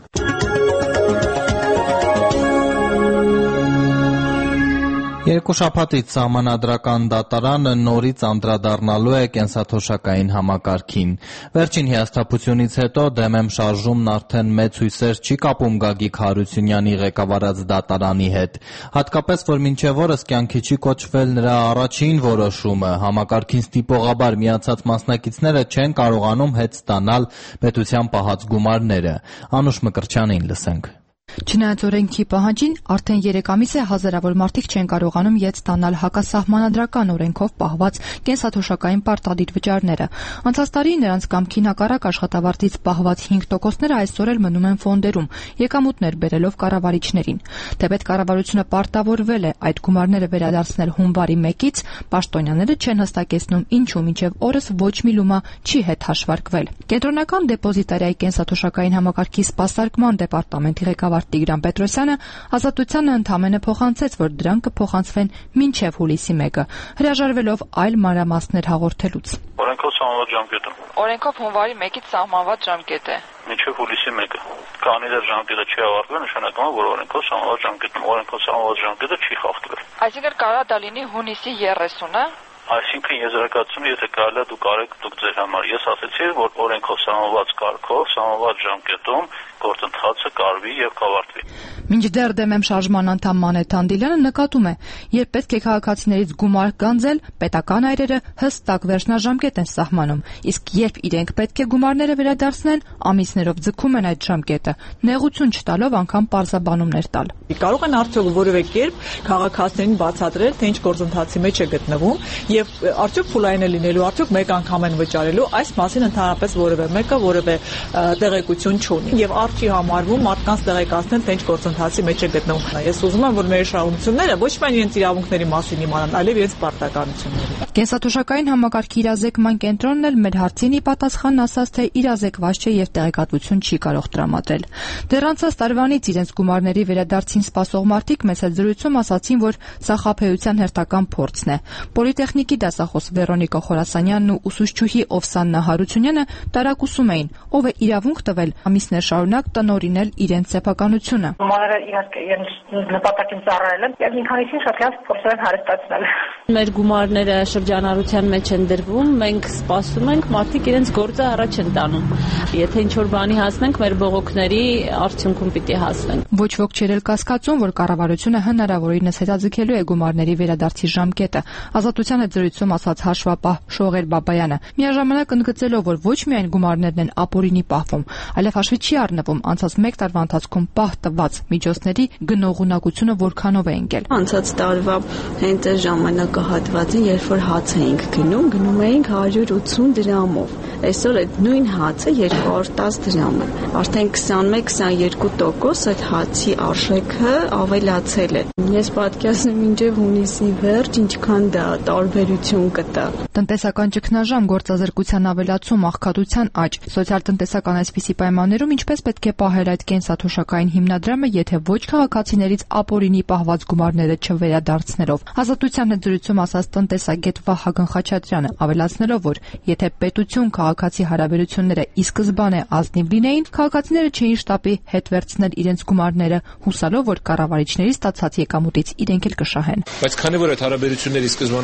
S1: Երկու շաբաթից Սահմանադրական դատարանը նորից անդրադառնալու է կենսաթոշակային համակարգին։ Վերջին հիասթափությունից հետո դեմ շարժումն արդեն մեծ հույսեր չի կապում Գագիկ Հարությունյանի ղեկավարած դատարանի հետ։ Հատկապես, որ մինչև օրս կյանքի չի կոչվել նրա առաջին որոշումը, համակարգին ստիպողաբար միացած մասնակիցները չեն կարողանում հետ ստանալ պետության պահած գումարները։ Անուշ Մկրտչյանին լսենք։
S6: Չնայած օրենքի պահանջին, արդեն երեք ամիս է հազարավոր մարդիկ չեն կարողանում ետ ստանալ հակասահմանադրական օրենքով պահված կենսաթոշակային պարտադիր վճարները։ Անցած տարի նրանց կամքին հակառակ աշխատավարձից պահված հինգ տոկոսները այսօր էլ մնում են ֆոնդերում, եկամուտներ բերելով կառավարիչներին։ Թեպետ կառավարությունը պարտավորվել է այդ գումարները վերադարձնել հունվարի մեկից, պաշտոնյաները չեն հստակեցնում ինչու մինչև օրս ոչ մի լումա չի հետ հաշվարկվել։ Կենտրոնական դեպոզիտարիայի կենսաթոշակային համակարգի սպասարկման դեպարտամենտի ղեկավար Տիգրան Պետրոսյանը Ազատությանը ընդամենը փոխանցեց, որ դրանք կփոխանցվեն մինչև հուլիսի մեկը, հրաժարվելով այլ մանրամասներ հաղորդելուց։
S19: Օրենքով սահմանված ժամկետը։
S6: Օրենքով հունվարի մեկից սահմանված ժամկետ է։
S19: Մինչև հուլիսի մեկը։ Քանի դեռ ժամկետը չի ավարտվել, նշանակում է, որ օրենքով սահմանված ժամկետն օրենքով սահմանված ժամկետը չի խախտվել։
S6: Այսինքն կարա դա լինի հունիսի երեսունը։
S19: Այսինքն եզրակացությունը, եթե կարելի է դուք արեք դուք ձեր համար։ Ես ասացի, որ օրենքով սահմանված կարգով, սահմանված ժամկետում գործընթացը կարվի եւ կավարտվի։
S6: Մինչդեռ դեմ շարժման անդամ Մանեթ Անդիլյանը նկատում է, երբ պետք է քաղաքացիներից գումար գանձել, պետական այրերը հստակ վերջնաժամկետ են սահմանում, իսկ երբ իրենք պետք է գումարները վերադարձնեն, ամիսներով ձգում են այդ ժամկետը, նեղություն չտալով անգամ պարզաբանումներ տալ։
S10: Կարող են արդյոք որևէ կերպ քաղաքացիներին բացատրել, թե ինչ գործընթացի մեջ է գտնվում եւ արդյոք փուլային է լինելու, արդյոք մեկ անգամ են վճարելու, այս մասին ընդհանրապես որևէ մեկը որևէ տեղեկություն չունի եւ արժի համարվում մարդկանց տեղեկացնել, թե ինչ գործընթացի մեջ է գտնվում։ Ես ուզում եմ, որ մեր իշխանությունները ոչ միայն իրենց իրավունքների մասին իմանան, այլև իրենց պարտականությունների։
S6: Կենսաթոշակային համակարգի իրազեկման կենտրոնն էլ մեր հարցին ի պատասխան ասաց, թե իրազեկված չէ եւ տեղեկատվություն չի կարող տրամադրել։ Դեռ անցած տարվանից իրենց գումարների վերադարձին սպասող մարդիկ մեծ զրույցում ասացին, որ սա խաբեության հերթական փորձն է։ Պոլիտեխնիկի դասախոս Վերոնիկա Խորասանյանն ու ուսուցչուհի Օվսաննա Հարությունյանը տարակուսում էին, ով է իրավունք տվել ամիսներ շարունակ տնօրինել իրենց սեփականությունը։
S8: Գումարները իհարկե իրենց նպատակին ծառայել են եւ մի քանիսին շատ լավ փորձել են հարստացնել։
S23: Մեր գումարները շրջանառության մեջ են դրվում, մենք սպասում ենք, մարդիկ իրենց գործը առաջ են տանում։ Եթե ինչ-որ բանի հասնենք, մեր բողոքների արդյունքում պիտի հասնենք։
S6: Ոչ ոք չէր էլ կասկածում, որ կառավարությունը հնարավորինս հետաձգելու է գումարների վերադարձի ժամկետը։ Ազատության հետ զրույցում ասաց հաշվապահ Շողեր Բաբայանը, միաժամանակ ընդգծելով, որ ոչ միայն գումարներն են ապօրինի պահվում, այլև հաշվի չի առնվում անցած մեկ տարվա ընթացքում պահ տված միջոցների գնողունակությունը որքանով է ընկել։
S24: Անցած տարվա հենց այս ժամանակահատվածին, երբ որ հաց էինք գնում, գնում էինք հարյուր ութսուն դրամով։ Այսօր այդ նույն հացը երկու հարյուր տասը դրամ է։ Արդեն քսանմեկ քսաներկու տոկոս այդ հացի արժեքը ավելացել է։ Ես պատկերացնում մինչև հունիսի վերջ ինչքան դա տարբերություն կտա։
S6: Տնտեսական ճգնաժամ, գործազրկության ավելացում, աղքատության աճ, սոցիալ-տնտեսական այսպիսի պայմաններում ինչպես պետք է պահել այդ կենսաթոշակային հիմնադրամը, եթե ոչ քաղաքացիներից ապօրինի պահված գումարները չվերադարձնելով։ Ազատության հետ զրույցում ասաց տնտեսագետ Վահագն Խաչատրյանը, ավելացնելով, որ եթե պետություն քաղաքացի հարաբերությունները ի սկզբանե ազնիվ լինեին, քաղաքացիները չէին շտապի հետ վերցնել իրենց գումարները, հուսալով, որ կառավարիչների ստացած եկամուտից իրենք էլ կշահեն։
S21: Բայց քանի որ այդ հարաբերությունները ի սկզբանե չստեղծվեն,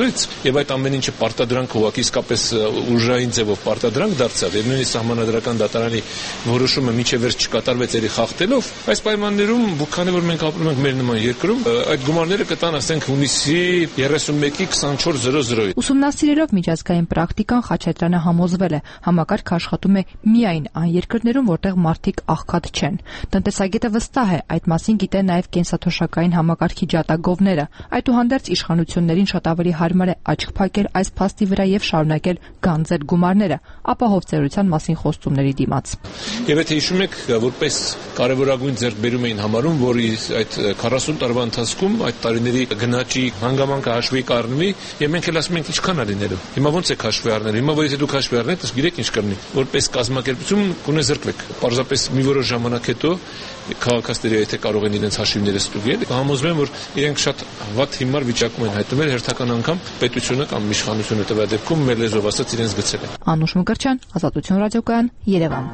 S19: կառուցվեց, եւ այդ ամեն ինչը պարտադրանք ուղղակի իսկապես ուժային ձևով պարտադրանք դարձավ, եւ նույնիսկ սահմանադրական դատարանի որոշումը միջև վերջ չկատարվեց երի խախտելով, այս պայմաններում, քանի որ մենք ապրում ենք մեր նման երկրում, այդ գումարները կտան, ասենք, հունիսի երեսունմեկի քսանչորս զրո զրոյի։
S6: Ուսումնասիրելով միջազգային պրակտիկան, Խաչատրյանը համոզվել է, համակարգը աշխատում է միայն այն երկրներում, որտեղ մարդիկ աղքատ չեն։ Տնտեսագետը վստահ է, այդ մասին գիտեն նաև կենսաթոշակային համակարգի ջատագովները։ Այդուհանդերձ իշխանություններին շատ ավելի հարմար է աչք փակել այս փաստի վրա եւ շարունակել գանձել գումարները, ապահով ծերության մասին խոստումների դիմաց։
S19: Եվ եթե հիշում եք, որպես կարևորագույն ձեռքբերում էին համարում, որ այդ քառասուն տարվա ընթացքում այդ տարիների գնաճի հանգամանքը հաշվի կառնվի, եւ մենք էլ ասում ենք ինչքան է լինելու։ Հիմա ոնց է հաշվի առնել։ Հիմա որ եթե դուք հաշվի առնեք, ըստ գիտեք ինչ կլինի։ Որպես կազմակերպություն կունեզրկվեք։ Պարզապես մի որոշ ժամանակ հետո քաղաքացիները եթե կարող են իրենց հաշիվները ստուգել, համոզվում եմ, որ իրենք շատ վատ հիմար վիճակում են հայտնվել, հերթական անգամ պետությունը կամ իշխանությունը տվյալ դեպքում մեր լեզվով ասած իրենց գցել են։
S6: Անուշ Մկրտչյան, Ազատություն ռադիոկայան, Երևան։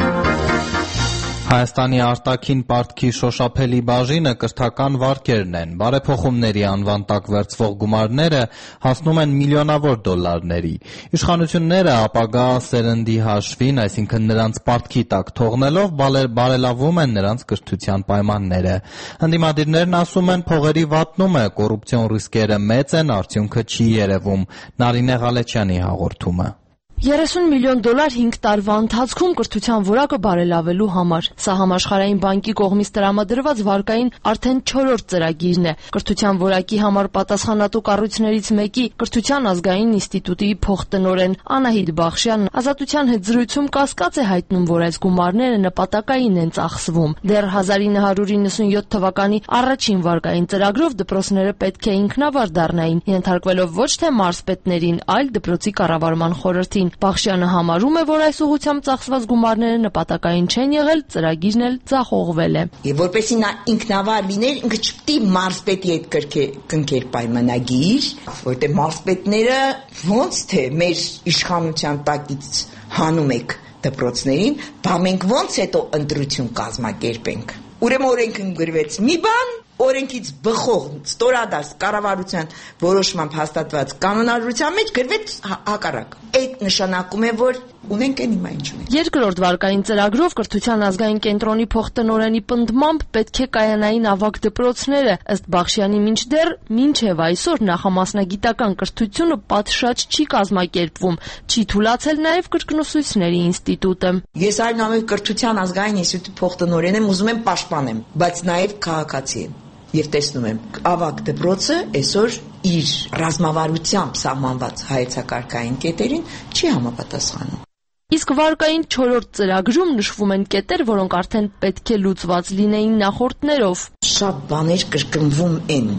S1: Հայաստանի արտաքին պարտքի շոշափելի բաժինը կրթական վարկերն են։ Բարեփոխումների անվան տակ վերցվող գումարները հասնում են միլիոնավոր դոլարների։ Իշխանությունները ապագա սերնդի հաշվին, այսինքն նրանց պարտքի տակ թողնելով, բարելավում են նրանց կրթության պայմանները։ Ընդդիմադիրներն ասում են, փողերի վատնում է, կոռուպցիոն ռիսկերը մեծ են, արդյունքը չի երևում։ Նարինե Ղալեչյանի հաղորդումը։
S4: երեսուն միլիոն դոլար հինգ տարվա ընթացքում կրթության որակը բարելավելու համար։ Սա Համաշխարհային բանկի կողմից տրամադրված վարկային արդեն չորրորդ ծրագիրն է։ Կրթության որակի համար պատասխանատու կառույցներից մեկի Կրթության ազգային ինստիտուտի փոխտնօրեն Անահիտ Բախշյանն Ազատության հետ զրույցում կասկած է հայտնում, որ այս գումարները նպատակային են ծախսվում։ Դեռ հազար ինը հարյուր իննսունյոթ թվականի առաջին վարկային ծրագրով դպրոցները պետք է ինքնավար դառնային, ենթարկվելով ոչ թե մարզպետներին, այլ դպրոցի կառավարման խորհրդին։ Բախշյանը համարում է, որ այս ուղղությամբ ծախսված գումարները նպատակային չեն եղել, ծրագիրն էլ ձախողվել է։
S7: Եվ որպեսզի նա ինքնավար լիներ, ինքը չպետք է մարզպետի հետ կնքեր պայմանագիր, որտեղ մարզպետները ոնց թե մեր իշխանության տակից հանում եք դպրոցներին, բա մենք ոնց հետո ընտրություն կազմակերպենք։ Ուրեմն օրենքն գրվեց մի բան, օրենքից բխող ստորադարձ կառավարության որոշմամբ հաստատված կանոնադրության մեջ գրվեց հակառակ։ Այդ նշանակում է, որ ունենք այն հիմա ինչ ունենք։
S4: Երկրորդ վարկային ծրագրով Կրթության ազգային կենտրոնի փոխտնօրենի պնդմամբ պետք է կայանային ավագ դպրոցները, ըստ Բախշյանի մինչդեռ մինչև այսօր նախամասնագիտական կրթությունը պատշաճ չի կազմակերպվում, չի թույլատրել նաև կրկնուսույցների ինստիտուտը։
S7: Ես այնուամենայնիվ Կրթության ազգային ինստիտուտի փոխտնօրեն եմ, ուզում եմ պաշտպանեմ, բայց նաև քաղաքացի եմ։ Եվ տեսնում եմ, ավագ դպրոցը այսօր իր ռազմավարությամբ սահմանված հայեցակարգային կետերին չի համապատասխանում։
S4: Իսկ վարկային չորրորդ ծրագրում նշվում են կետեր, որոնք արդեն պետք է լուծված լինեին նախորդներով։
S7: Շատ բաներ կրկնվում են,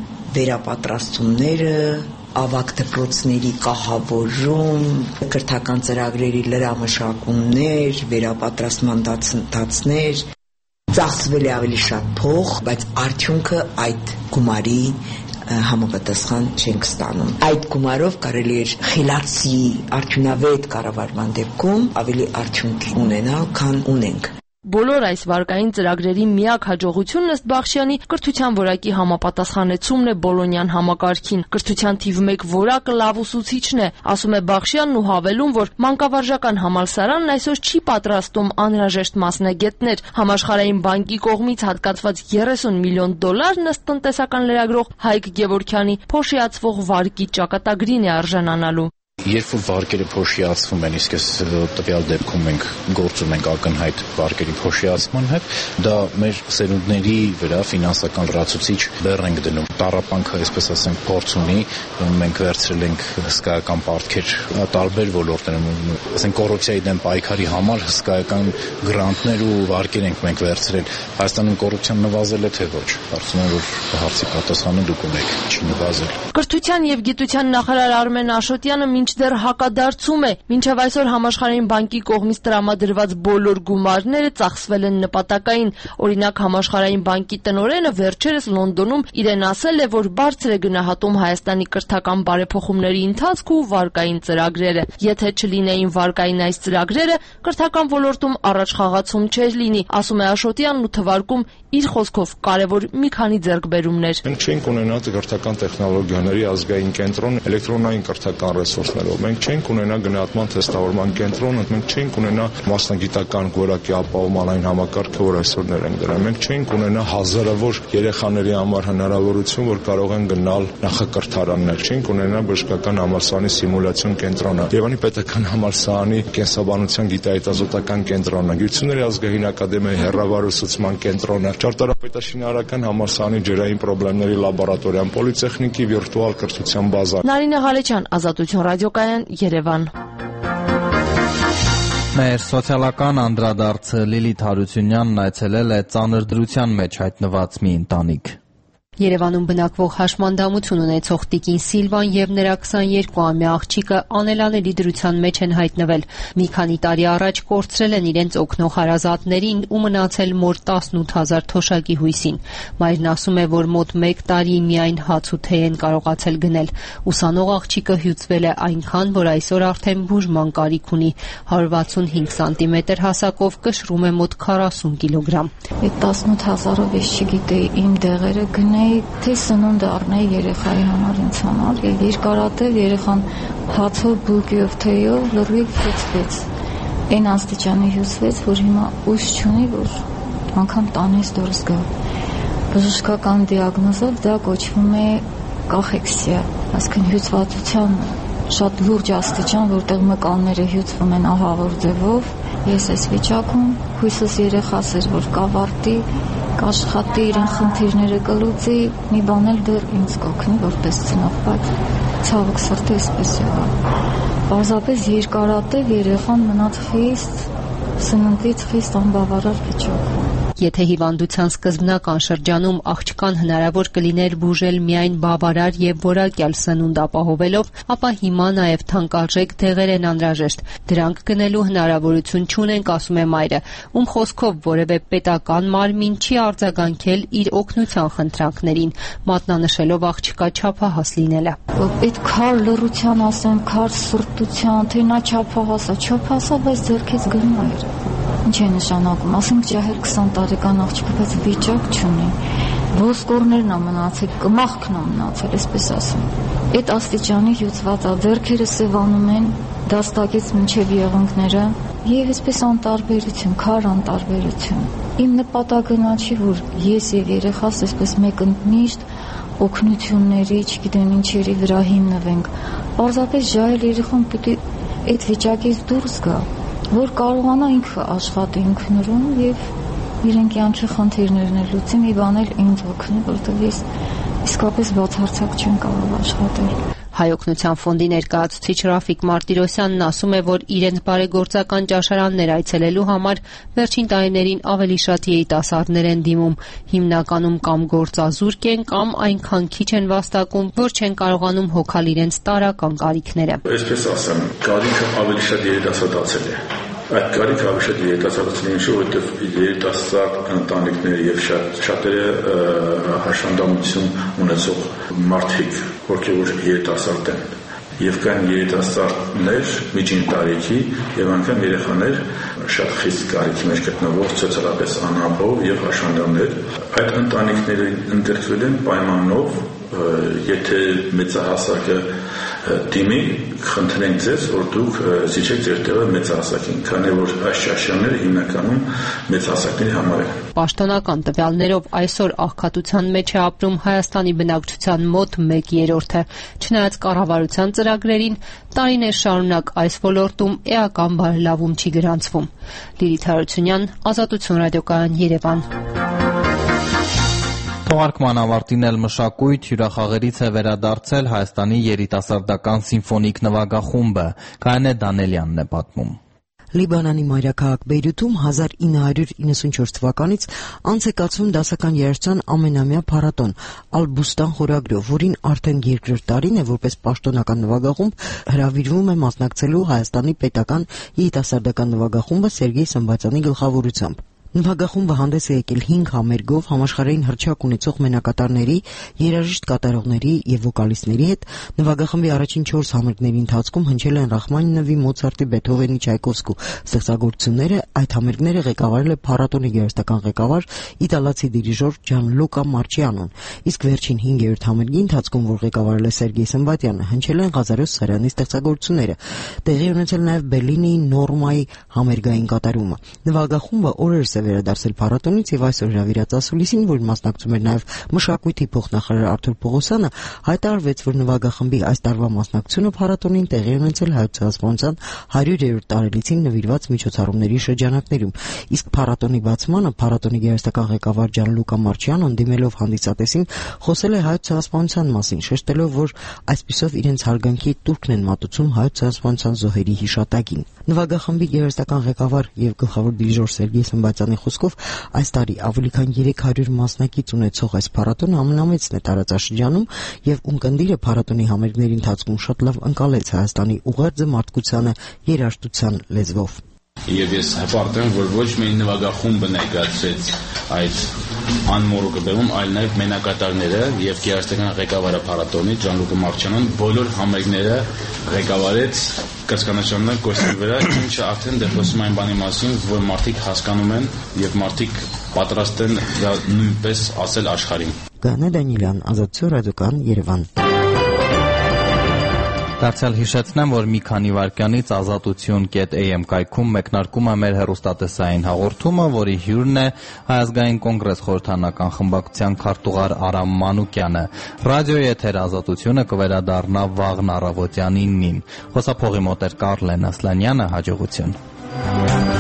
S7: վերապատրաստումները, ավագ դպրոցների կահավորում, կրթական ծրագրերի լրամշակումներ, վերապատրաստման դարձներ, ծախսվել է ավելի շատ փող, բայց արդյունքը այդ գումարի համապատասխան չենք ստանում։ Այդ գումարով կարելի է խելացի արդյունավետ կառավարման դեպքում ավելի արդյունք ունենալ, քան ունենք։
S4: Բոլոր այս վարկային ծրագրերի միակ հաջողությունն ըստ Բախշյանի կրթության որակի համապատասխանեցումն է Բոլոնյան համակարգին։ Կրթության թիվ մեկ որակը լավ ուսուցիչն է, ասում է Բախշյանն ու հավելում, որ մանկավարժական համալսարանն այսօր չի պատրաստում անհրաժեշտ մասնագետներ։ Համաշխարհային բանկի կողմից հատկացված երեսուն միլիոն դոլարն ըստ տնտեսական լրագրող Հայկ Գևորգյանի փոշիացվող վարկի ճակատագրին է արժանանալու։
S9: Երբ որ վարկերը փոշիացվում են, իսկ տվյալ դեպքում մենք գործում ենք ակնհայտ վարկերի փոշիացման հետ, դա մեր սերունդների վրա ֆինանսական լրացուցիչ բեռ ենք դնում։ Տառապանքը, այսպես ասենք, փորձ ունի, մենք վերցրել ենք հսկայական պարտքեր տարբեր ոլորտներում, ասենք կոռուպցիայի դեմ պայքարի համար հսկայական գրանտներ ու վարկեր ենք մենք վերցրել։ Հայաստանում կոռուպցիան նվազել է թե ոչ։ Կարծում եմ, որ հարցի պատասխանը դուք ունեք, չի նվազել։
S4: Կրթության եւ գիտության նախարար Արմեն Աշոտյանը մինչ մինչդեռ հակադարձում է, մինչև այսօր Համաշխարհային բանկի կողմից տրամադրված բոլոր գումարները ծախսվել են նպատակային։ Օրինակ, Համաշխարհային բանկի տնօրենը վերջերս Լոնդոնում իրեն ասել է, որ բարձր է գնահատում Հայաստանի կրթական բարեփոխումների ընթացքը ու վարկային ծրագրերը։ Եթե չլինեին վարկային այս ծրագրերը, կրթական ոլորտում առաջխաղացում չէր լինի, ասում է Աշոտյանն ու թվարկում իր խոսքով կարևոր մի քանի ձեռքբերումներ։
S5: Մենք չենք ունենա կրթական տեխնոլոգիաների ազգային կենտրոն էլեկտրոնային կրթական ռեսուրսներով։ Մենք չենք ունենա գնահատման թեստավորման կենտրոն, մենք չենք ունենա մասնագիտական գորակի ապահովման այն համակարգը, որ այսօր ենք դրան։ Մենք չենք ունենա հազարավոր երեխաների համար հնարավորություն, որ կարող են գնալ նախակրթարաններ։ Չենք ունենա բժշկական համալսարանի սիմուլյացիոն կենտրոնը, Երևանի պետական համալսարանի կենսաբանության գիտահետազոտական կենտրոնը, Գյուղությունների ազգային ակադեմիայի հեռավարուսուցման կենտրոնը, Ճարտարապետաշինարարական համալսարանի ջրային խնդիրների լաբորատորիան, պոլիտեխնիկի վիրտուալ կրթության բազա։
S4: Նարինե Ղալեչյան, Ազատություն ռադիոկայան, Երևան։
S1: Մեր սոցիալական անդրադարձը Լիլիթ Հարությունյանն այցելել է ծանր դրության մեջ հայտնված մի ընտանիք։
S17: Երևանում բնակվող հաշմանդամություն ունեցող տիկին Սիլվան եւ նրա քսաներկուամյա աղջիկը անելանելի դրության մեջ են հայտնվել։ Մի քանի տարի առաջ կորցրել են իրենց օգնող հարազատներին ու մնացել մոտ տասնութ հազար թոշակի հույսին։ Մայրն ասում է, որ մոտ մեկ տարի միայն հաց ու թեյ են կարողացել գնել։ Ուսանող աղջիկը հյուծվել է այնքան, որ այսօր արդեն բուժման կարիք ունի։ հարյուր վաթսունհինգ սանտիմետր հասակով կշռում է մոտ քառասուն կիլոգրամ։
S11: Այդ տասնութ հազարով ես չգիտեի իմ դեղերը գնեի թե սնունդը առնեի երեխայի համար ինձ համար եւ երկարատև երեխան հացով, բուլկիով, թեյով լրիվ հյուծվեց։ Այն աստիճանի հյուծվեց, որ հիմա ուժ չունի, որ անգամ տանից դուրս գա։ Բժշկական դիագնոզով դա կոչվում է կախեքսիա, այսինքն հյուծվածության շատ լուրջ աստիճան, որտեղ մկանները հյուծվում են ահավոր ձևով։ Ես այս վիճակում հույսս երեխաս էր, որ կավարտի, կաշխատի, իրեն խնդիրները կլուծի, մի բան էլ դեռ ինձ կօգնի, որպես ծնող, բայց ցավոք սրտի էսպես եղավ։ Պարզապես երկարատև երեխան մնաց խիստ, սննդից խիստ անբավարար վիճակում։
S17: Եթե հիվանդության սկզբնական շրջանում աղջկան հնարավոր կլիներ բուժել միայն բավարար եւ որակյալ սնունդ ապահովելով, ապա հիմա նաեւ թանկարժեք դեղեր են անհրաժեշտ։ Դրանք գնելու հնարավորություն չունենք, ասում է մայրը, ում խոսքով որևէ պետական մարմին չի արձագանքել իր օգնության խնդրանքներին, մատնանշելով աղջկա չափահաս լինելը։
S11: Այդ քար լռության, ասեմ, քար սրտության, թե նա չափահաս է, չափահաս է, բայց ձեռքից գնում է։ Ինչ է նշանակում, ասենք ջահել քսան տարեկան աղջիկը, բայց վիճակ չունի։ Ոսկորներն է մնացել, կմախքն է մնացել, այսպես ասեմ։ Այդ աստիճանի հյուծված է, ձեռքերը սևանում են դաստակից մինչև եղունգները եւ այսպես անտարբերություն, քար անտարբերություն։ Իմ նպատակը նա չի, որ ես եւ երեխաս այսպես մեկընդմիշտ օգնությունների, չգիտեմ ինչերի վրա հիմնվենք։ Պարզապես ջահել երեխան պիտի այդ վիճակից դուրս գա, որ կարողանա ինքը աշխատի ինքնուրույն եւ իրեն կյանքի խնդիրներն լուծի, մի բան էլ ինձ օգնի, որտեղ ես իսկապես բացարձակ չեմ կարող աշխատել։
S17: Հայօգնության ֆոնդի ներկայացուցիչ Ռաֆիկ Մարտիրոսյանն ասում է, որ իրեն բարեգործական ճաշարաններ այցելելու համար վերջին տարիներին ավելի շատ երիտասարդներ են դիմում, հիմնականում կամ գործազուրկ են, կամ այնքան քիչ են վաստակում, որ չեն կարողանում հոգալ իրենց տարրական կարիքները։
S12: Այսպես ասեմ, կարիքը ավելի շատ երիտասարդացել է։ Այդ կարիքը ավելի շատ երիտասարդացել է, որովհետև երիտասարդ ընտանիքները եւ շատ շատերը հաշվանդամություն ունեցող մարդիկ, ովքեր երիտասարդ են, եւ կան երիտասարդներ միջին տարիքի եւ անգամ երեխաներ շատ խիստ կարիքի մեջ գտնվող սոցիալապես անապահով եւ հաշվանդամներ։ Այդ ընտանիքներին ընդգրկվել են պայմանով, եթե մեծահասակը դիմի, խնդրենք ձեզ, որ դուք զիջեք ձեր տեղը մեծահասակին, քանի որ այս ճաշարանները հիմնականում մեծահասակների համար են։
S17: Պաշտոնական տվյալներով այսօր աղքատության մեջ է ապրում Հայաստանի բնակչության մոտ մեկ երրորդը։ Չնայած կառավարության ծրագրերին, տարիներ շարունակ այս ոլորտում էական բարելավում չի գրանցվում։ Լիլիթ Հարությունյան, Ազատություն ռադիոկայան, Երևան։
S1: Թողարկման ավարտին էլ մշակույթ հյուրախաղերից է վերադարձել Հայաստանի երիտասարդական սիմֆոնիկ նվագախումբը։ Կանե Դանելյանն է պատմում։
S13: Լիբանանի մայրաքաղաք Բեյրութում հազար ինը հարյուր իննսունչորս թվականից անց է կացվում դասական երաժշտության ամենամյա փառատոն Ալ-Բուստան խորագրով, որին արդեն երկրորդ տարին է որպես պաշտոնական նվագախումբ հրավիրվում է մասնակցելու Հայաստանի պետական երիտասարդական նվագախումբը Սերգեյ Սմբատյանի գլխավորությամբ։ Նվագախումբը հանդես է եկել հինգ համերգով համաշխարհային հռչակ ունեցող մենակատարների, երաժիշտ կատարողների եւ վոկալիստների հետ։ Նվագախմբի առաջին չորս համերգների ընթացքում հնչել են Ռախմանինովի, Մոցարտի, Բեթհովենի, Չայկովսկու ստեղծագործությունները։ Այդ համերգները ղեկավարել է փառատոնի երաժշտական ղեկավար իտալացի դիրիժոր Ջանլուկա Մարչիանոն, իսկ վերջին հինգերորդ համերգի ընթացքում, որ ղեկավարել է Սերգեյ Սմբատյանը, հնչել են Ղազարոս Սարյանի ստեղծագործությունները։ Տեղի ունեցել նաեւ Բերլինի Նորմայի համերգային կատարումը։ Նվագախումբը օրերս վերադարձել փառատոնից եւ այսօր հրավիրած ասուլիսին, որ մասնակցում էր նաեւ մշակույթի փոխնախարար Արթուր Պողոսյանը, հայտարարվեց, որ նվագախմբի այս տարվա մասնակցությունը փառատոնին տեղի ունեցել Հայոց ցեղասպանության հարյուրերորդ տարելիցին նվիրված միջոցառումների շրջանակներում, իսկ փառատոնի բացմանը փառատոնի գերեստական ղեկավար Ջանլուկա Մարչիանոն դիմելով հանդիսատեսին խոսել է Հայոց ցեղասպանության մասին, շեշտելով, որ այսպիսով իրենց հարգանքի տուրքն են մատուցում Հայոց ցեղասպանության զոհերի հիշատակին։ Նվագախմբի գերեստական ղեկավար եւ գլխավոր դիրիժոր Սերգեյ Սմբատյանի խոսքով այս տարի ավելի քան երեք հարյուր մասնակից ունեցող այս փառատոնը ամենամեծն է տարածաշրջանում եւ ունկնդիրը փառատոնի համերգների ընթացքում շատ լավ ընկալեց Հայաստանի ուղերձը մարդկությանը երաժշտության լեզվով։
S14: Եվ ես հպարտ եմ, որ ոչ միայն նվագախումբը ներկայացրեց այդ անմոռուկը բերում, այլ նաև մենակատարները եւ գերեստական ղեկավարը փառատոնի Ջանլուկա Մարչիանոն բոլոր համերգները ղեկավարեց կրծքանշաններ կոստի վրա, ինչը արդեն դեռ խոսում այն բանի մասին, որ մարդիկ հասկանում են եւ մարդիկ պատրաստ են դա նույնպես ասել աշխարհին։
S13: Գանե Դանիելյան, Ազատություն ռադիոկան, Երևան։
S1: Դարձյալ հիշեցնեմ, որ մի քանի վայրկյանից ազատություն կետ էյ էմ կայքում մեկնարկում է մեր հեռուստատեսային հաղորդումը, որի հյուրն է Հայ ազգային կոնգրես խորհրդարանական խմբակցության քարտուղար Արամ Մանուկյանը։ Ռադիոյի եթեր ազատությունը կվերադառնա վաղն առավոտյան իննին։ Խոսափողի մոտ էր Կարլեն Ասլանյանը, հաջողություն։